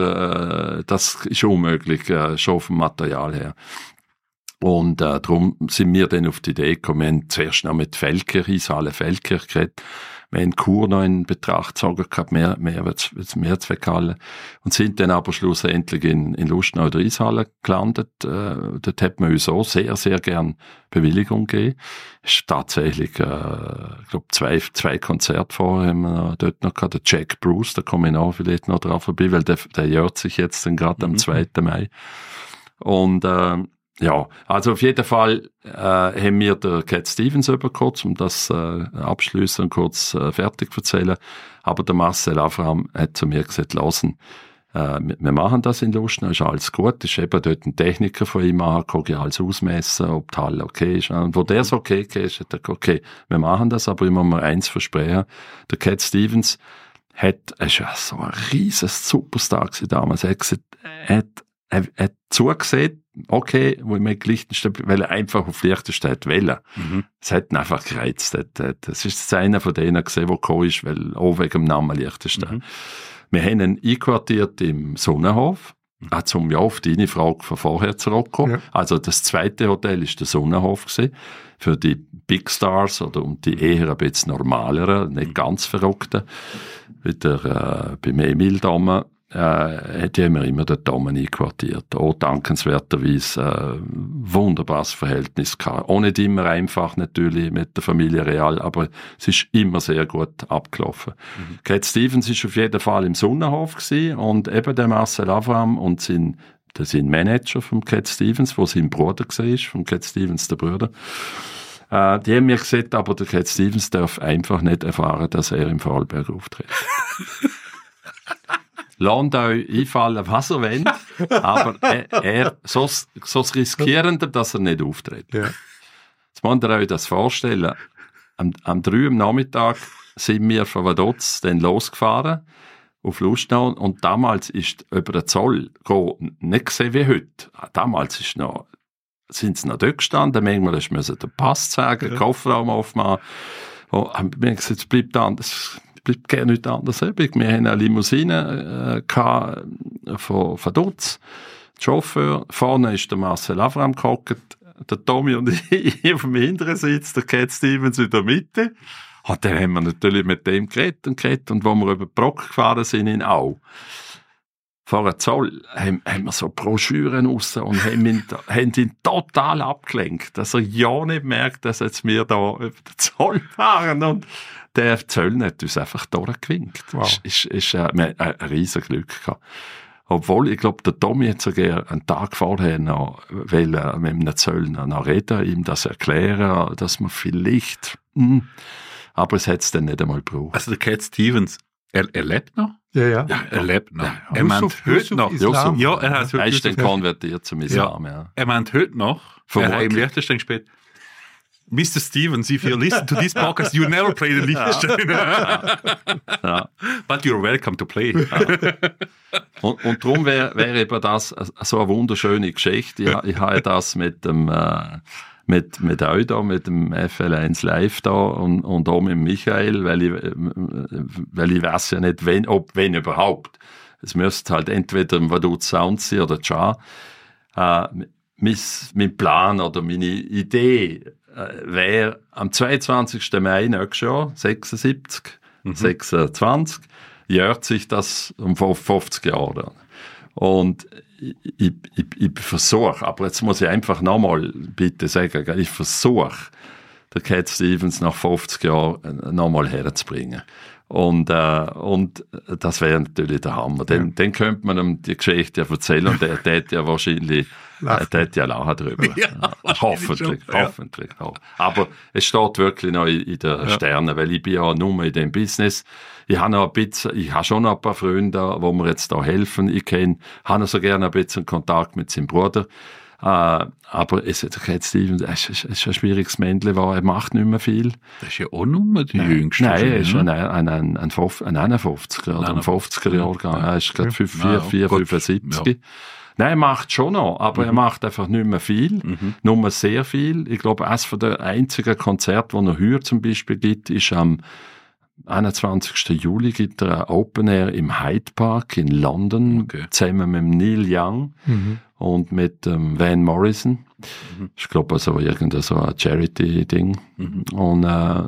das ist unmöglich, schon vom Material her. Und darum sind wir dann auf die Idee gekommen, wir haben zuerst noch mit Feldkirch geredet, wir haben Chur noch in Betracht gezogen gehabt, mehr Zweckhalle. Und sind dann aber schlussendlich in Lustenau in der Eishalle gelandet. Dort hat man uns auch sehr, sehr gern Bewilligung gegeben. Es ist tatsächlich, ich glaube, zwei Konzerte vorher haben wir dort noch gehabt. Der Jack Bruce, da komme ich noch vielleicht noch drauf vorbei, weil der jährt sich jetzt dann gerade am 2. Mai. Und, ja, also auf jeden Fall haben wir den Cat Stevens kurz, um das abschließen und kurz fertig zu erzählen. Aber der Marcel Afram hat zu mir gesagt, lassen, wir machen das in Lustenau, ist alles gut. Ist eben dort ein Techniker von ihm kann ich alles ausmessen, ob die Halle okay ist. Und wo der so okay ist, hat er gesagt, okay, wir machen das, aber ich muss mir eins versprechen. Der Cat Stevens er ist ja so ein riesiges Superstar gewesen damals. Er hat zugesehen, okay, wo ich mit Liechtenstein, weil er einfach auf Liechtenstein wählen. Es hat ihn einfach gereizt. Das ist einer von denen gesehen, der gekommen ist, weil auch wegen dem Namen Liechtenstein. Wir haben ihn einquartiert im Sonnenhof, um ja auf deine Frage von vorher zurückzukommen. Ja. Also das zweite Hotel ist der Sonnenhof gewesen, für die Big Stars oder um die eher ein bisschen normaleren, nicht ganz verrückten. Wieder beim Emil Damme. Die haben wir immer dort oben einquartiert. Auch dankenswerterweise wunderbares Verhältnis gehabt. Auch nicht immer einfach natürlich mit der Familie Real, aber es ist immer sehr gut abgelaufen. Cat Stevens ist auf jeden Fall im Sonnenhof gewesen und eben der Marcel Avram und sein Manager vom Cat Stevens, wo sein Bruder war, vom Cat Stevens, der Bruder. Die haben mir gesagt, aber der Cat Stevens darf einfach nicht erfahren, dass er im Vorarlberg auftritt. Lasst euch einfallen, was er will, aber so riskierender, dass er nicht auftritt. Ja. Jetzt müsst ihr euch das vorstellen. Am 3 am Nachmittag sind wir von Vaduz dann losgefahren auf Lustenau und damals ist über den Zoll nicht gesehen wie heute. Damals sind sie noch dort gestanden, manchmal mussten den Pass zeigen, den Kofferraum aufmachen. Und haben mir gesagt, es bleibt gerne nichts anderes übrig. Wir haben eine Limousine von Vaduz, der Chauffeur. Vorne ist der Marcel Avram gehockt, der Tommy und ich auf dem hinteren Sitz, der Cat Stevens in der Mitte. Und dann haben wir natürlich mit dem geredet. Und wo wir über die Brock gefahren sind in Au, vor einem Zoll, haben wir so Broschüren raus und haben ihn total abgelenkt, dass er ja nicht merkt, dass jetzt wir da über den Zoll fahren. Und der Zöllner hat uns einfach durchgewinkt. Wow. Wir haben ein riesen Glück gehabt. Obwohl, ich glaube, der Tommy hat sogar einen Tag vorher noch mit einem Zöllner noch reden, ihm das erklären, dass man vielleicht, aber es hat es dann nicht einmal gebraucht. Also der Cat Stevens, er lebt noch? Ja, er lebt noch. Ja. Er meint heute noch. Ja, er ist dann konvertiert zum Islam, ja. Er meint heute noch, er hat im Liechtenstein gespielt, Mr. Stevens, if you listen to this podcast, you never play the Liechtenstein. But you're welcome to play. Und darum wäre eben das so eine wunderschöne Geschichte. Ich habe das mit dem euch da, mit dem FL1 Live da und auch mit Michael, weil ich weiß ja nicht, wenn überhaupt. Es müsste halt entweder im Vaduz Sound sein oder Cha. mein Plan oder meine Idee wäre, am 22. Mai nächstes Jahr, 26, jährt sich das um 50 Jahre. Und ich versuche, aber jetzt muss ich einfach nochmal bitte sagen, ich versuche, den Cat Stevens nach 50 Jahren nochmal herzubringen. Und das wäre natürlich der Hammer. Dann könnte man ihm die Geschichte erzählen und der hätte ja wahrscheinlich lachen drüber. Ja, hoffentlich. Aber es steht wirklich noch in den Sternen, weil ich bin ja nur in dem Business. Ich habe schon noch ein paar Freunde, wo mir jetzt da helfen. Ich habe so gerne ein bisschen Kontakt mit seinem Bruder. Aber der Cat Stevens ist ein schwieriges Männchen, er macht nicht mehr viel. Das ist ja auch nur der Jüngste. Nein, er ist ein 51er oder ein 50er-Jahrgang. Er ist gerade 75. Ja. Nein, er macht schon noch, aber er macht einfach nicht mehr viel, nur sehr viel. Ich glaube, eines von den einzigen Konzerten, die er heuer zum Beispiel gibt, ist am 21. Juli gibt er ein Open Air im Hyde Park in London, zusammen mit Neil Young und mit Van Morrison. Ich glaube, also irgendein so ein Charity-Ding. Und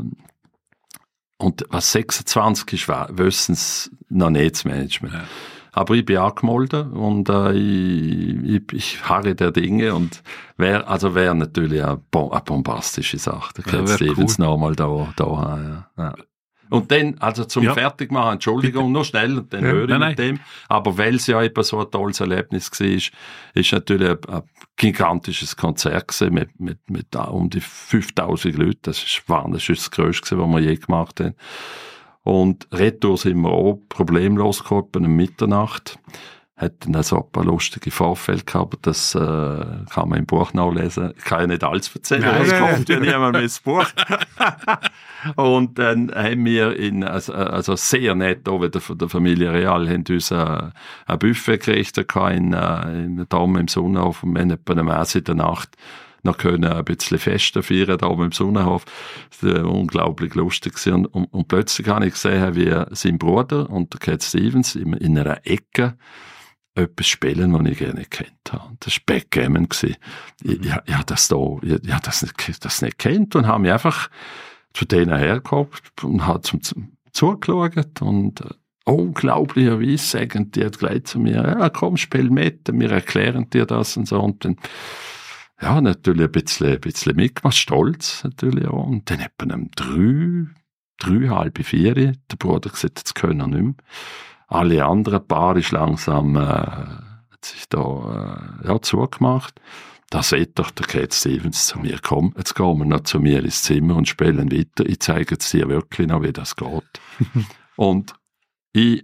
was 26 ist, wissen es noch nicht das Management. Ja. Aber ich bin angemeldet und ich harre der Dinge und wäre natürlich eine bombastische Sache. Da kann Stevens cool. Nochmal da ja. Und dann, also zum Fertigmachen, Entschuldigung, noch schnell, und dann höre ich mit dem. Aber weil es ja eben so ein tolles Erlebnis war, ist natürlich ein gigantisches Konzert gewesen mit um die 5000 Leuten. Das ist wahnsinnig, das ist das Größte, was wir je gemacht haben. Und retour sind wir auch problemlos gekommen, um Mitternacht. Hatten also ein paar lustige Vorfälle gehabt, das kann man im Buch nachlesen. Ich kann ja nicht alles erzählen, das kommt ja niemand mehr ins Buch. Und dann haben wir also sehr nett auch wieder von der Familie Real, haben uns ein Buffet gekriegt, in Dom im Sonnenhof, und wir haben etwa am Essen in der Nacht noch können ein bisschen Feste feiern, da oben im Sonnenhof. Das war unglaublich lustig. Und plötzlich habe ich gesehen, wie sein Bruder und der Cat Stevens in einer Ecke etwas spielen, das ich gerne kennt habe. Das war Backgammon. Ich habe das nicht kennt und habe mich einfach zu denen hergeguckt und habe zugeschaut und unglaublicherweise sagen die gleich zu mir, ja komm, spiel mit, wir erklären dir das und so. Und dann natürlich ein bisschen mitgemacht, stolz natürlich auch. Und dann etwa um 3, 4, der Bruder gesagt, das können wir nicht mehr. Alle anderen Paar ist langsam hat sich da zugemacht. Da sagt doch der Cat Stevens zu mir, komm, jetzt gehen wir noch zu mir ins Zimmer und spielen weiter. Ich zeige es dir wirklich noch, wie das geht. Und der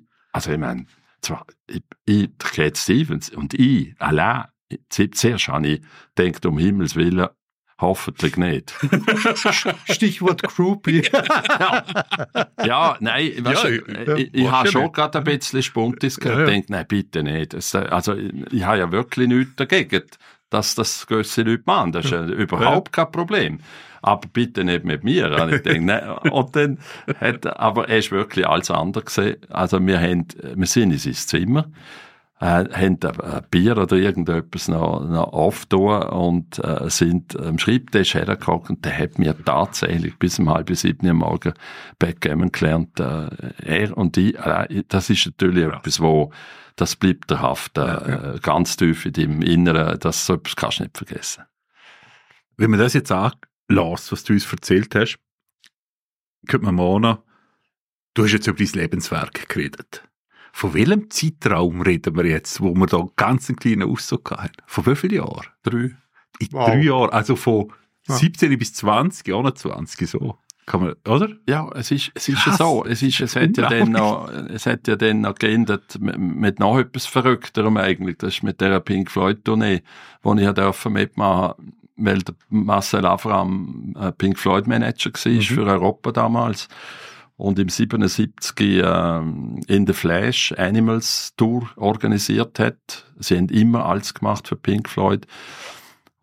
Cat Stevens und ich allein, zuerst habe ich gedacht, um Himmels Willen, hoffentlich nicht. Stichwort Groupie. Nein, ich habe schon gerade ein bisschen Spuntis gedacht, nein, bitte nicht. Ich habe ja wirklich nichts dagegen, dass das gewisse Leute machen. Das ist ja überhaupt kein Problem. Aber bitte nicht mit mir. Und ich denke, nein. Und dann aber er ist wirklich alles anders gesehen. Also wir sind in sein Zimmer, haben ein Bier oder irgendetwas noch aufgetan und sind am Schreibtisch hergekommen und der hat mir tatsächlich bis um 6:30 am Morgen Backgammon gelernt. Er und ich, das ist natürlich etwas, das bleibt der Haft ganz tief in deinem Inneren, das kannst du nicht vergessen. Wenn man das jetzt anlässt, was du uns erzählt hast, könnte man meinen, du hast jetzt über dein Lebenswerk geredet. Von welchem Zeitraum reden wir jetzt, wo wir da ganz einen kleinen Auszug haben? Von wie vielen Jahren? 3. In 3 Jahren, also von 17 bis 20, 21, so. Kann man, oder? Ja, es ist ja so. Es hat ja dann noch geendet mit noch etwas Verrückterem eigentlich. Das ist mit der Pink Floyd Tournee, wo ich mitmachen durfte, weil der Marcel Avram Pink Floyd Manager war für Europa damals. Und im 77 in The Flash Animals Tour organisiert hat. Sie haben immer alles gemacht für Pink Floyd.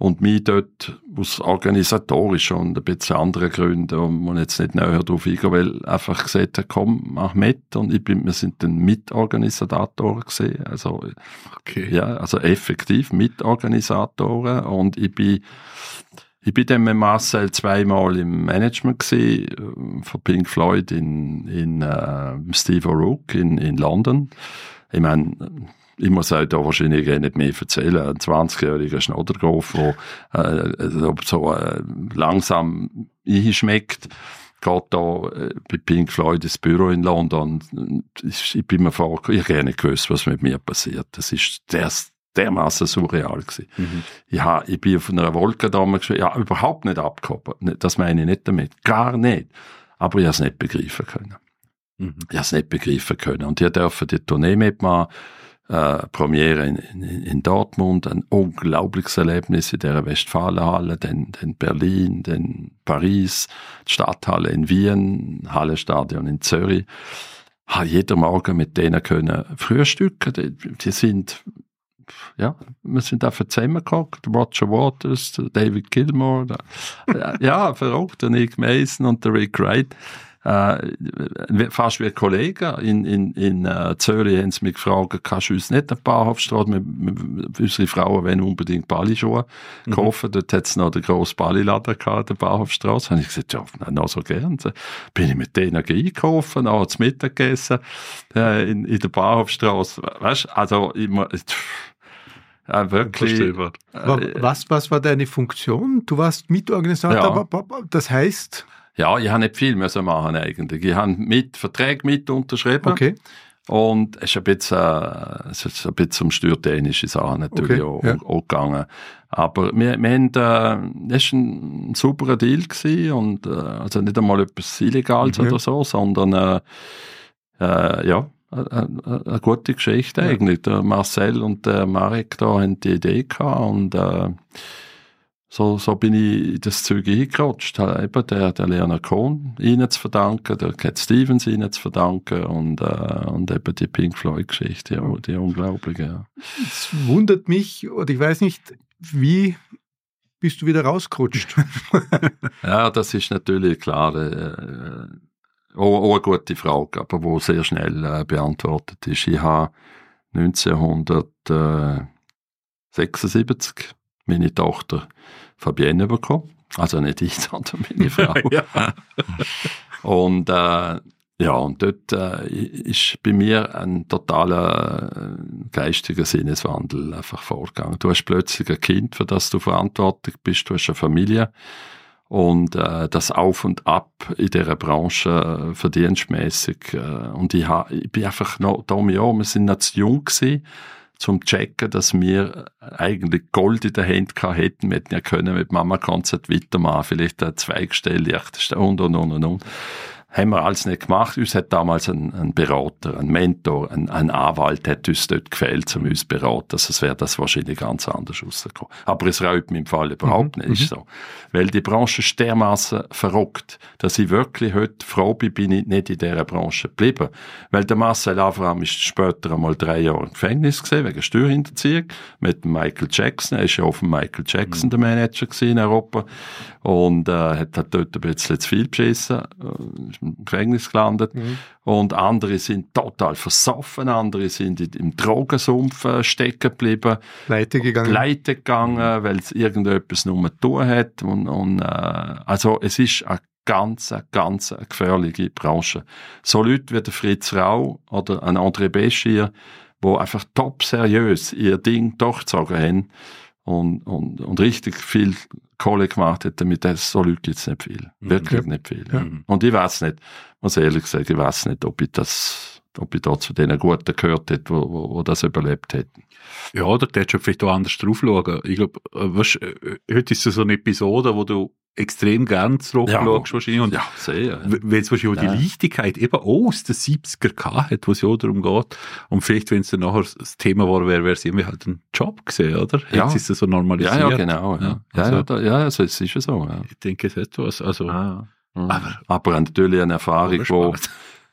und mich dort aus organisatorischen und ein bisschen anderen Gründen, wo man jetzt nicht näher darauf eingehen, weil einfach gesagt hat, komm, mach mit, und wir sind dann Mitorganisatoren gewesen, also, ja, also effektiv Mitorganisatoren, und ich bin dann mit Marcel 2-mal im Management gewesen, von Pink Floyd in Steve O'Rourke in London. Ich meine, ich muss auch da wahrscheinlich nicht mehr erzählen. Ein 20-jähriger Schnoddergolf, der so langsam einschmeckt, geht da bei Pink Floyd ins Büro in London. Ich bin mir ich habe gar nicht gewusst, was mit mir passiert. Das ist dermaßen surreal gewesen. Ich bin auf einer Wolke da überhaupt nicht abgehoben. Das meine ich nicht damit. Gar nicht. Aber ich habe es nicht begreifen können. Und ich durfte die Tournee mitmachen, Premiere in Dortmund, ein unglaubliches Erlebnis in der Westfalenhalle, dann Berlin, dann Paris, die Stadthalle in Wien, Hallenstadion in Zürich. Habe jeden Morgen mit denen können frühstücken. Die sind, ja, wir sind einfach zusammengekommen, Roger Waters, David Gilmour, ja, verrückt, der Nick Mason und der Rick Wright. Fast wie Kollegen. In Zürich haben sie mich gefragt, kannst du uns nicht eine Bahnhofstrasse, unsere Frauen wollen unbedingt Ballischuhe kaufen, dort hat es noch den grossen Balliladen gehabt, der Bahnhofstrasse. Habe ich gesagt, ja, noch so gern. Bin ich mit denen einkaufen, auch zum Mittag gegessen, in der Bahnhofstrasse. Weißt du, also immer, ja, wirklich. Was war deine Funktion? Du warst Mitorganisator, ja. Das heißt? Ja, ich habe nicht viel müssen machen eigentlich. Ich habe Verträge mit unterschrieben. Okay. Und es ist ein bisschen um steuertechnische Sachen natürlich auch gegangen. Aber wir haben, das war ein sauberer Deal gewesen, und, also nicht einmal etwas Illegales oder so, sondern, eine gute Geschichte eigentlich. Der Marcel und der Marek da haben die Idee gehabt, und, so bin ich in das Zeug hingerutscht. Eben der Leonard Cohen ihnen zu verdanken, der Cat Stevens ihnen zu verdanken, und eben die Pink Floyd-Geschichte, die unglaubliche. Ja. Es wundert mich, oder ich weiß nicht, wie bist du wieder rausgerutscht? Ja, das ist natürlich klar. Auch eine gute Frage, aber die sehr schnell beantwortet ist. Ich habe 1976 meine Tochter Fabienne bekommen. Also nicht ich, sondern meine Frau. Ja. Und dort ist bei mir ein totaler geistiger Sinneswandel einfach vorgegangen. Du hast plötzlich ein Kind, für das du verantwortlich bist, du hast eine Familie, und das Auf und Ab in dieser Branche verdienstmässig. Und ich bin einfach noch da, wir sind noch zu jung gewesen, zum checken, dass wir eigentlich Gold in der Hand hätten. Wir hätten ja können mit Mama Konzert weitermachen, vielleicht eine Zweigstelle, und. Haben wir alles nicht gemacht. Uns hat damals ein Berater, ein Mentor, ein Anwalt hat uns dort gefehlt, um uns zu beraten. Also wäre das wahrscheinlich ganz anders rausgekommen. Aber es reut mich im Fall überhaupt nicht so. Weil die Branche ist dermassen verrückt, dass ich wirklich heute froh bin ich nicht in dieser Branche geblieben. Weil der Marcel Avram ist später einmal 3 Jahre im Gefängnis gewesen, wegen Steuerhinterziehung, mit Michael Jackson. Er ist ja auch von Michael Jackson der Manager gewesen in Europa. Und hat dort ein bisschen zu viel beschissen, im Gefängnis gelandet. Und andere sind total versoffen, andere sind im Drogensumpf stecken geblieben. Pleite gegangen, weil es irgendetwas nur zu tun hat. Also es ist eine ganz gefährliche Branche. So Leute wie der Fritz Rau oder ein André Béchir, die einfach top seriös ihr Ding durchgezogen haben und richtig viel Kohle gemacht hat, damit so Leute gibt es nicht viel. Wirklich nicht viel. Ja. Und ich weiß nicht, muss ehrlich sagen, ich weiß nicht, ob ich da zu denen Guten gehört hätte, wo das überlebt hätten. Ja, oder du hättest vielleicht auch anders drauf schauen. Ich glaube, heute ist es so eine Episode, wo du extrem gern zurückschaust wahrscheinlich. Und sehr. Weil es wahrscheinlich auch die Leichtigkeit eben auch aus den 70er gehabt hat, wo es ja auch darum geht. Und vielleicht, wenn es dann nachher das Thema war, wäre es irgendwie halt ein Job gesehen, oder? Jetzt ist es so normalisiert. Ja, genau. Also es ist ja so. Ja. Ich denke, es ist etwas. Also, aber natürlich eine Erfahrung,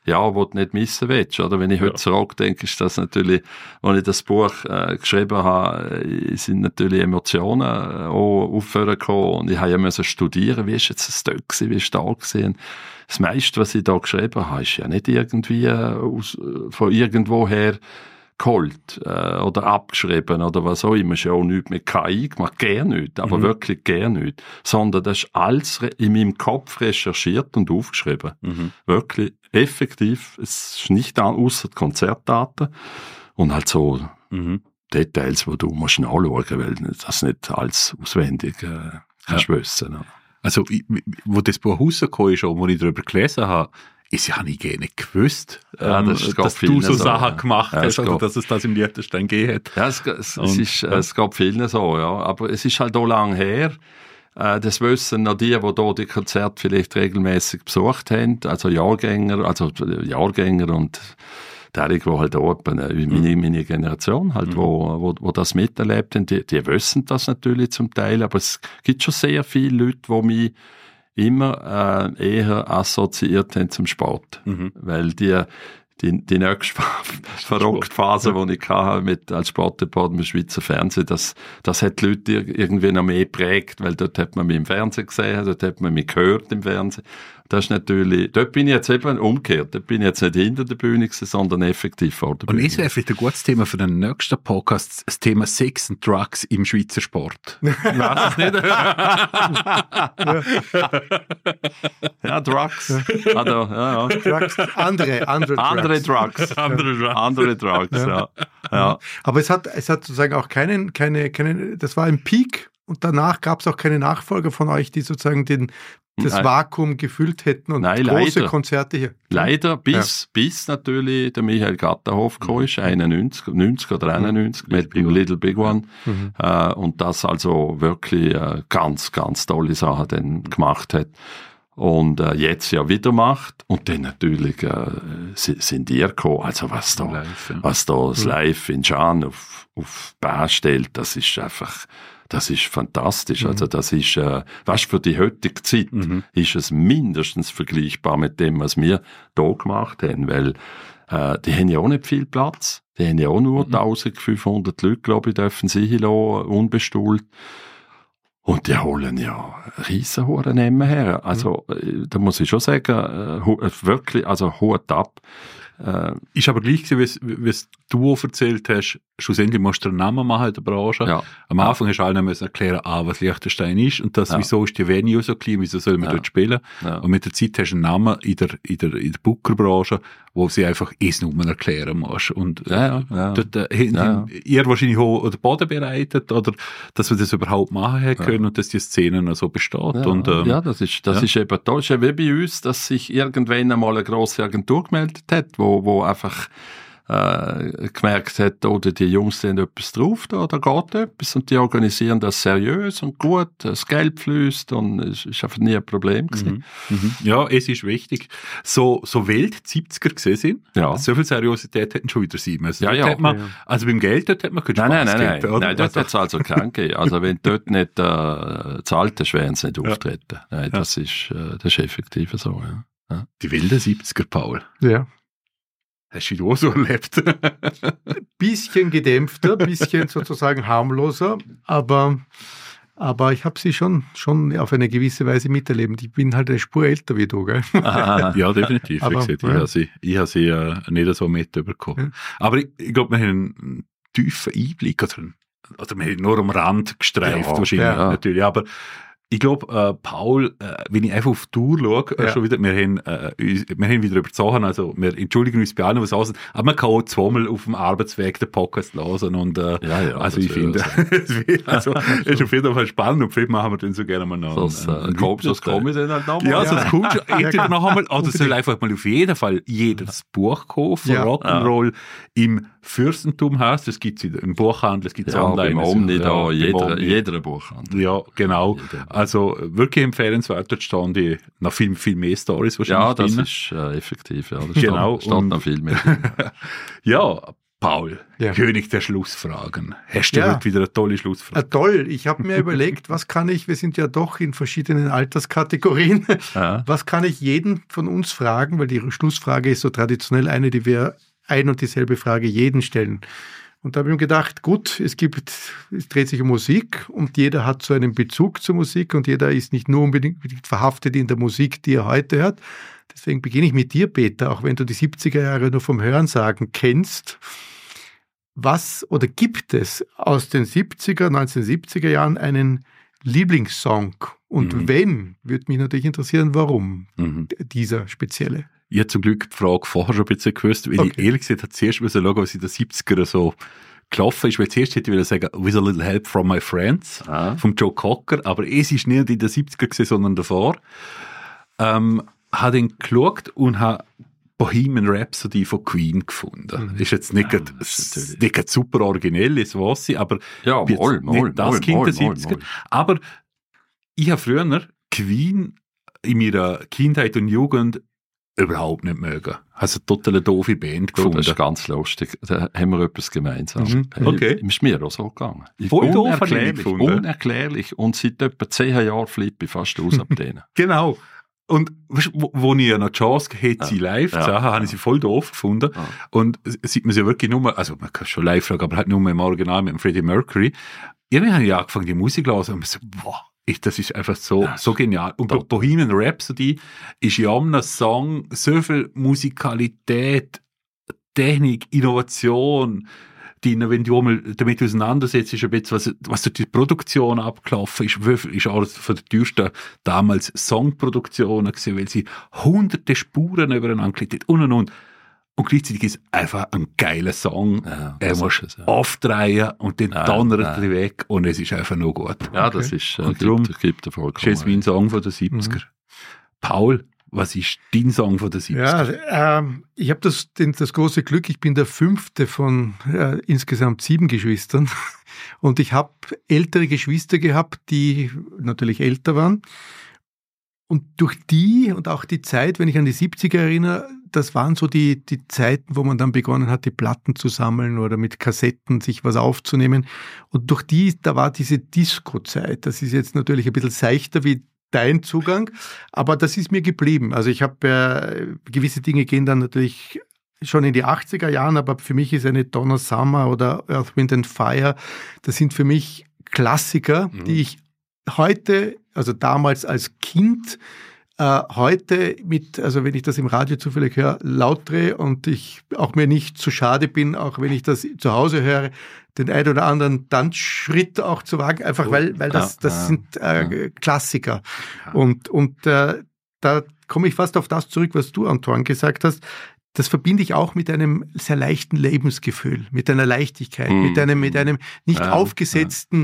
wo du nicht missen willst. Oder wenn ich heute zurückdenke, ist das natürlich, als ich das Buch geschrieben habe, sind natürlich Emotionen auch aufgekommen und ich habe ja müssen studieren, wie ist jetzt das dort gewesen, wie ist da gewesen. Das meiste, was ich da geschrieben habe, ist ja nicht irgendwie von irgendwoher geholt oder abgeschrieben oder was auch immer. Ist ja auch nichts mit KI gemacht, gar nicht, aber wirklich gar nicht. Sondern das ist alles in meinem Kopf recherchiert und aufgeschrieben. Wirklich effektiv. Es ist nicht ausser Konzertdaten und halt so Details, die du musst nachschauen, weil das nicht alles auswendig kannst wissen. Also, wo das Buch rausgekommen ist, wo ich darüber gelesen habe, ich habe nicht gerne gewusst, dass du so Sachen gemacht hast, also dass es das im Liechtenstein gegeben hat. Ja, es gab vielen so, ja. Aber es ist halt auch lang her. Das wissen noch die die Konzerte vielleicht regelmäßig besucht haben, also Jahrgänger und derjenige, die halt auch meine Generation halt, wo das miterlebt haben, die wissen das natürlich zum Teil, aber es gibt schon sehr viele Leute, die mich immer eher assoziiert haben zum Sport. Weil die nächste verrückte Phase, die ich hatte als Sportreporter im Schweizer Fernsehen, das hat die Leute irgendwie noch mehr geprägt, weil dort hat man mich im Fernsehen gesehen, dort hat man mich gehört im Fernsehen. Das ist natürlich, dort bin ich jetzt eben umgekehrt. Dort bin ich jetzt nicht hinter der Bühne gewesen, sondern effektiv vor der Bühne. Und es wäre vielleicht ein gutes Thema für den nächsten Podcast, das Thema Sex and Drugs im Schweizer Sport. Weißt es nicht? Ja, Drugs. Drugs. Andere Drugs. Andere Drugs, ja. Aber es hat sozusagen auch keine, das war ein Peak und danach gab es auch keine Nachfolger von euch, die sozusagen das Vakuum gefüllt hätten und große Konzerte hier. Leider, bis natürlich der Michael Gatterhoff gekommen ist, 90 oder 91 mit dem Little Big One. Und das also wirklich ganz, ganz tolle Sachen dann gemacht hat. Und jetzt ja wieder macht. Und dann natürlich sind die gekommen. Also was da das Live in Can auf Bahn stellt, das ist einfach... Das ist fantastisch. Also das ist, für die heutige Zeit ist es mindestens vergleichbar mit dem, was wir hier gemacht haben, weil die haben ja auch nicht viel Platz. Die haben ja auch nur 1500 Leute, glaube ich, dürfen sie hier lassen, unbestuhlt. Und die holen ja Riesenhuren her. Also da muss ich schon sagen, wirklich, also Hut ab. Ist aber gleich gewesen, wie du erzählt hast, schlussendlich musst du einen Namen machen in der Branche. Ja. Am Anfang hast du allen erklären, was Liechtenstein ist und wieso ist die Venue so klein, wieso soll man dort spielen. Ja. Und mit der Zeit hast du einen Namen in der Bookerbranche, wo sie einfach Nummern erklären musst. Und dort ihr wahrscheinlich auch den Boden bereitet, oder dass wir das überhaupt machen können und dass die Szene noch so besteht. Ja, und, das ist eben toll. Das ist ja wie bei uns, dass sich irgendwann einmal eine grosse Agentur gemeldet hat, wo einfach gemerkt hat, oder die Jungs haben etwas drauf, da geht etwas und die organisieren das seriös und gut, das Geld fließt und es ist einfach nie ein Problem gewesen. Ja, es ist wichtig. So Welt 70er gesehen sind, so viel Seriosität hätten schon wieder sein müssen. Also beim Geld dort hat man keinen Spaß gegeben, oder? Nein, dort hat es also keinen gegeben. Also wenn dort nicht zahlt hast, werden sie nicht auftreten. Nein, das ist effektiv so, ja. Die wilden 70er, Paul. Ja. Hast du auch so erlebt? Bisschen gedämpfter, bisschen sozusagen harmloser, aber ich habe sie schon auf eine gewisse Weise miterlebt. Ich bin halt eine Spur älter wie du, gell? Ja, definitiv. Aber, ich habe sie nicht so mitbekommen. Ja. Aber ich glaube, wir haben einen tiefen Einblick, oder wir haben nur am Rand gestreift, wahrscheinlich natürlich, aber ich glaube, Paul, wenn ich einfach auf die Tour schaue, schon wieder, wir haben wieder überzogen, also wir entschuldigen uns bei allen, was außen, aber man kann auch zweimal auf dem Arbeitsweg den Podcast hören und also ich finde, es ist auf jeden Fall spannend und vielleicht machen wir den so gerne mal noch. Das komme ich dann halt nochmal. Ja, das kommt schon, entweder noch einmal, oder soll einfach mal auf jeden Fall jeder das Buch kaufen, Rock'n'Roll im Fürstentum heißt, das gibt es im Buchhandel, es gibt es online. Beim Omni da, jeder Buchhandel. Ja, genau. Also wirklich empfehlenswert, dort stehen die noch viel, viel mehr Stories wahrscheinlich. Ja, das ist effektiv, ja. Da steht noch viel mehr. Ja, Paul, König der Schlussfragen. Hast du heute wieder eine tolle Schlussfrage? Toll. Ich habe mir überlegt, was kann ich, wir sind ja doch in verschiedenen Alterskategorien, was kann ich jeden von uns fragen, weil die Schlussfrage ist so traditionell eine, die wir ein und dieselbe Frage jeden stellen. Und da habe ich mir gedacht, gut, es dreht sich um Musik und jeder hat so einen Bezug zur Musik und jeder ist nicht nur unbedingt verhaftet in der Musik, die er heute hört. Deswegen beginne ich mit dir, Peter, auch wenn du die 70er Jahre nur vom Hörensagen kennst. Was oder gibt es aus den 1970er Jahren einen Lieblingssong? Und wenn, würde mich natürlich interessieren, warum dieser spezielle? Ich habe zum Glück die Frage vorher schon ein bisschen gewusst, weil ich ehrlich gesagt habe zuerst schauen, was in den 70er so gelaufen ist, weil zuerst hätte ich sagen, With a Little Help from My Friends, vom Joe Cocker, aber es ist nicht in den 70er gewesen, sondern davor. Habe dann geschaut und habe Bohemian Rhapsody von Queen gefunden. Ist jetzt nicht super originell, das weiß ich, aber nicht das Kind der 70er. Aber ich habe früher Queen in meiner Kindheit und Jugend überhaupt nicht mögen. Also eine total doofe Band gefunden. Das ist ganz lustig. Da haben wir etwas gemeinsam. Okay. Ist mir auch so gegangen. Voll unerklärlich. Und seit etwa 10 Jahren flippe ich fast aus ab denen. Genau. Und wo ich noch die Chance hatte, sie live zu sehen, habe ich sie voll doof gefunden. Und sieht man sie wirklich nur, also man kann schon live fragen, aber halt nur im Original mit dem Freddie Mercury. Irgendwie habe ich angefangen, die Musik zu hören und so, wow. Das ist einfach so genial. Und bei Bohemian Rhapsody ist ja einem Song so viel Musikalität, Technik, Innovation, wenn du einmal damit auseinandersetzt, ist ein bisschen, was durch die Produktion abgelaufen ist, ist alles von den teuersten damals Songproduktionen gewesen, weil sie hunderte Spuren übereinander gelegt und. Und gleichzeitig ist es einfach ein geiler Song. Ja, er muss aufdrehen und dann donnert er weg und es ist einfach nur gut. Ja, das ist, gibt er vollkommen. Das ist jetzt mein Song von den 70er. Paul, was ist dein Song von den 70er? Ja, ich habe das große Glück, ich bin der 5. von insgesamt 7 Geschwistern und ich habe ältere Geschwister gehabt, die natürlich älter waren. Und durch die und auch die Zeit, wenn ich an die 70er erinnere, das waren so die Zeiten, wo man dann begonnen hat, die Platten zu sammeln oder mit Kassetten sich was aufzunehmen. Und durch da war diese Disco-Zeit. Das ist jetzt natürlich ein bisschen seichter wie dein Zugang, aber das ist mir geblieben. Also ich habe gewisse Dinge gehen dann natürlich schon in die 80er Jahren, aber für mich ist eine Donna Summer oder Earth, Wind and Fire, das sind für mich Klassiker, die ich heute, also damals als Kind, heute also wenn ich das im Radio zufällig höre, laut drehe und ich auch mir nicht zu schade bin, auch wenn ich das zu Hause höre, den ein oder anderen Tanzschritt auch zu wagen, einfach weil das sind Klassiker. Ja. Und da komme ich fast auf das zurück, was du, Antoine, gesagt hast. Das verbinde ich auch mit einem sehr leichten Lebensgefühl, mit einer Leichtigkeit, mit einem nicht aufgesetzten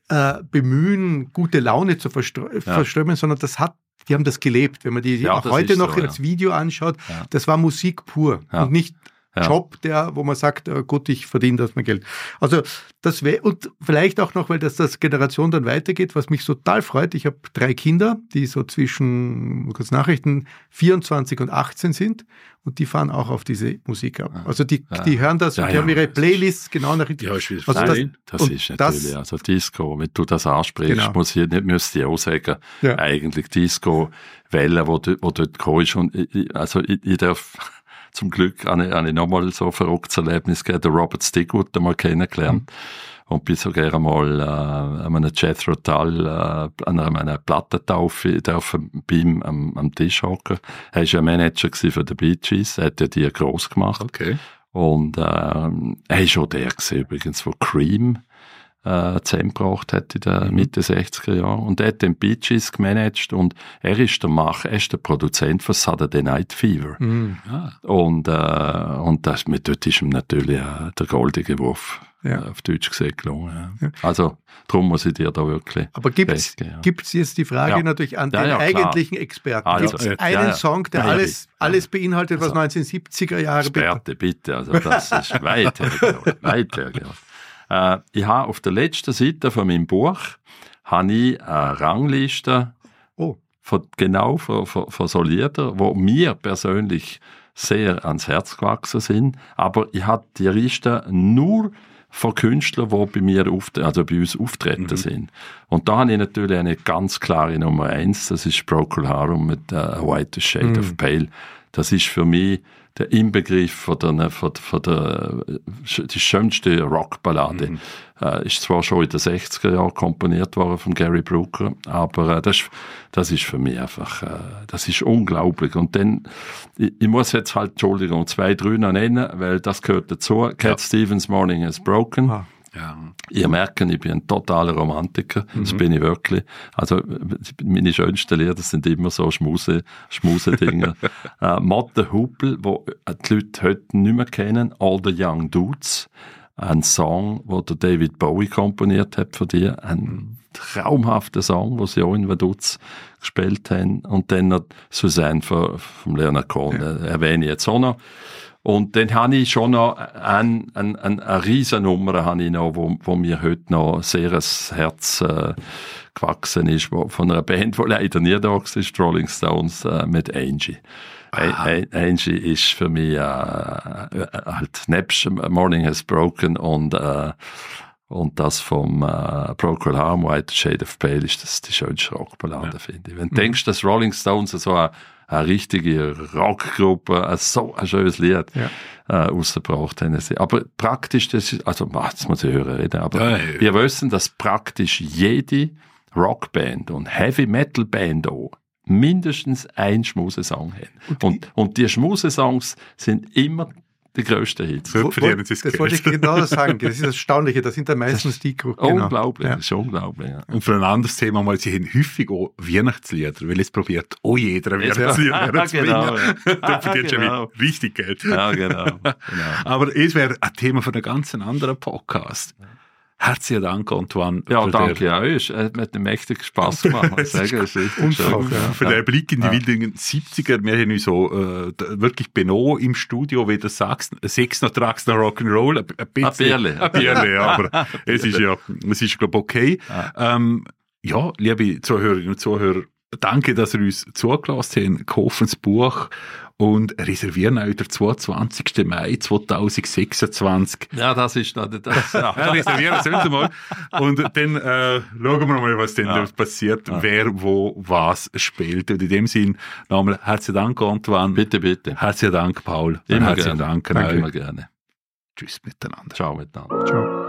Bemühen, gute Laune zu verströmen, sondern die haben das gelebt. Wenn man die auch heute noch als Video anschaut, das war Musik pur und nicht Job, wo man sagt, gut, ich verdiene das mein Geld. Also das wäre, und vielleicht auch noch, weil das Generation dann weitergeht, was mich total freut. Ich habe 3 Kinder, die so zwischen, kurz Nachrichten, 24 und 18 sind und die fahren auch auf diese Musik ab. Also die hören das und die haben ihre Playlists genau nach... Das ist natürlich, also Disco, wenn du das ansprichst, müsste ich auch sagen, eigentlich Disco-Welle, wo dort gekommen ist und ich darf... Zum Glück habe ich nochmal so ein verrücktes Erlebnis gegeben, den Robert Stigwood einmal kennengelernt und bin sogar einmal an einem Jethro Tull, an einer Plattentaufe bei ihm am Tisch hocken. Er war ja Manager für die Bee Gees, er hat ja die gross gemacht. Okay. Und er war schon der gewesen, übrigens, der Cream zusammengebracht hat in der Mitte 60er Jahre. Und er hat den Bee Gees gemanagt und er ist der Produzent von Saturday Night Fever. Und dort ist ihm natürlich der goldige Wurf auf Deutsch gesehen gelungen. Ja. Also, darum muss ich dir da wirklich... Aber gibt es jetzt die Frage natürlich an den eigentlichen Experten? Gibt es einen Song, der alles beinhaltet, was 1970er Jahre... Experte, bitte. Also das ist weit hergegangen. Ich habe auf der letzten Seite von meinem Buch eine Rangliste von so Liedern, die mir persönlich sehr ans Herz gewachsen sind. Aber ich habe die Liste nur von Künstlern, die bei mir bei uns auftreten sind. Und da habe ich natürlich eine ganz klare Nummer 1, das ist Procol Harum mit White Shade of Pale. Das ist für mich der Inbegriff die schönste Rockballade. Ist zwar schon in den 60er Jahren komponiert worden von Gary Brooker, aber das ist für mich einfach, das ist unglaublich. Und dann, ich muss jetzt halt, Entschuldigung, 2, 3 noch nennen, weil das gehört dazu. Cat Stevens' Morning Has Broken. Ja. Ihr merkt, ich bin ein totaler Romantiker, das bin ich wirklich. Also meine schönsten Lieder sind immer so Schmuse-Dinger. Motte Hupel, wo die Leute heute nicht mehr kennen, All the Young Dudes, ein Song, den der David Bowie komponiert hat für die, ein traumhafter Song, den sie auch in Vaduz gespielt haben. Und dann noch Suzanne vom Leonard Cohen, erwähne ich jetzt auch noch. Und dann habe ich schon noch eine Riesennummer, wo mir heute noch sehr ans Herz gewachsen ist, von einer Band, die leider nie da war, Rolling Stones, mit Angie. Angie ist für mich halt nebst Morning Has Broken und das vom Procol Harum, White Shade of Pale, ist das die schönste Rockballade, finde ich. Wenn du denkst, dass Rolling Stones so eine richtige Rockgruppe, so ein schönes Lied rausgebracht haben. Aber praktisch, das ist, also, jetzt muss ich hören reden, aber wir wissen, dass praktisch jede Rockband und Heavy-Metal-Band auch mindestens einen Schmusesong haben. Und die Schmusesongs sind immer die grössten Hits. Das wollte ich genau sagen. Das ist das Erstaunliche. Das sind dann meistens die Gruppen. Unglaublich, das ist unglaublich. Ja. Und für ein anderes Thema mal, sie haben häufig auch Weihnachtslieder, weil es probiert auch jeder ein Weihnachtslied herzubringen. Dann verdient schon richtig Geld. Ja, genau. Aber es wäre ein Thema für einen ganz anderen Podcast. Herzlichen Dank, Antoine. Ja, danke auch. Es hat mir mächtig Spass gemacht. Für den Blick in die wilden 70er. Wir haben uns so wirklich benommen im Studio, wie du sagst, Sex noch Drugs noch Rock'n'Roll. Ein Bierle, ja, aber es ist glaube ich, okay. Ja, liebe Zuhörerinnen und Zuhörer, danke, dass ihr uns zugelassen habt. Kaufen das Buch und reservieren auch den 22. Mai 2026. Ja, das ist noch das. Ja. Reservieren Sie mal. Und dann schauen wir mal, was denn passiert, wer wo was spielt. Und in dem Sinn nochmal herzlichen Dank, Antoine. Bitte, bitte. Herzlichen Dank, Paul. Immer herzlichen gerne. Dank. Danke, immer gerne. Tschüss miteinander. Ciao miteinander. Ciao.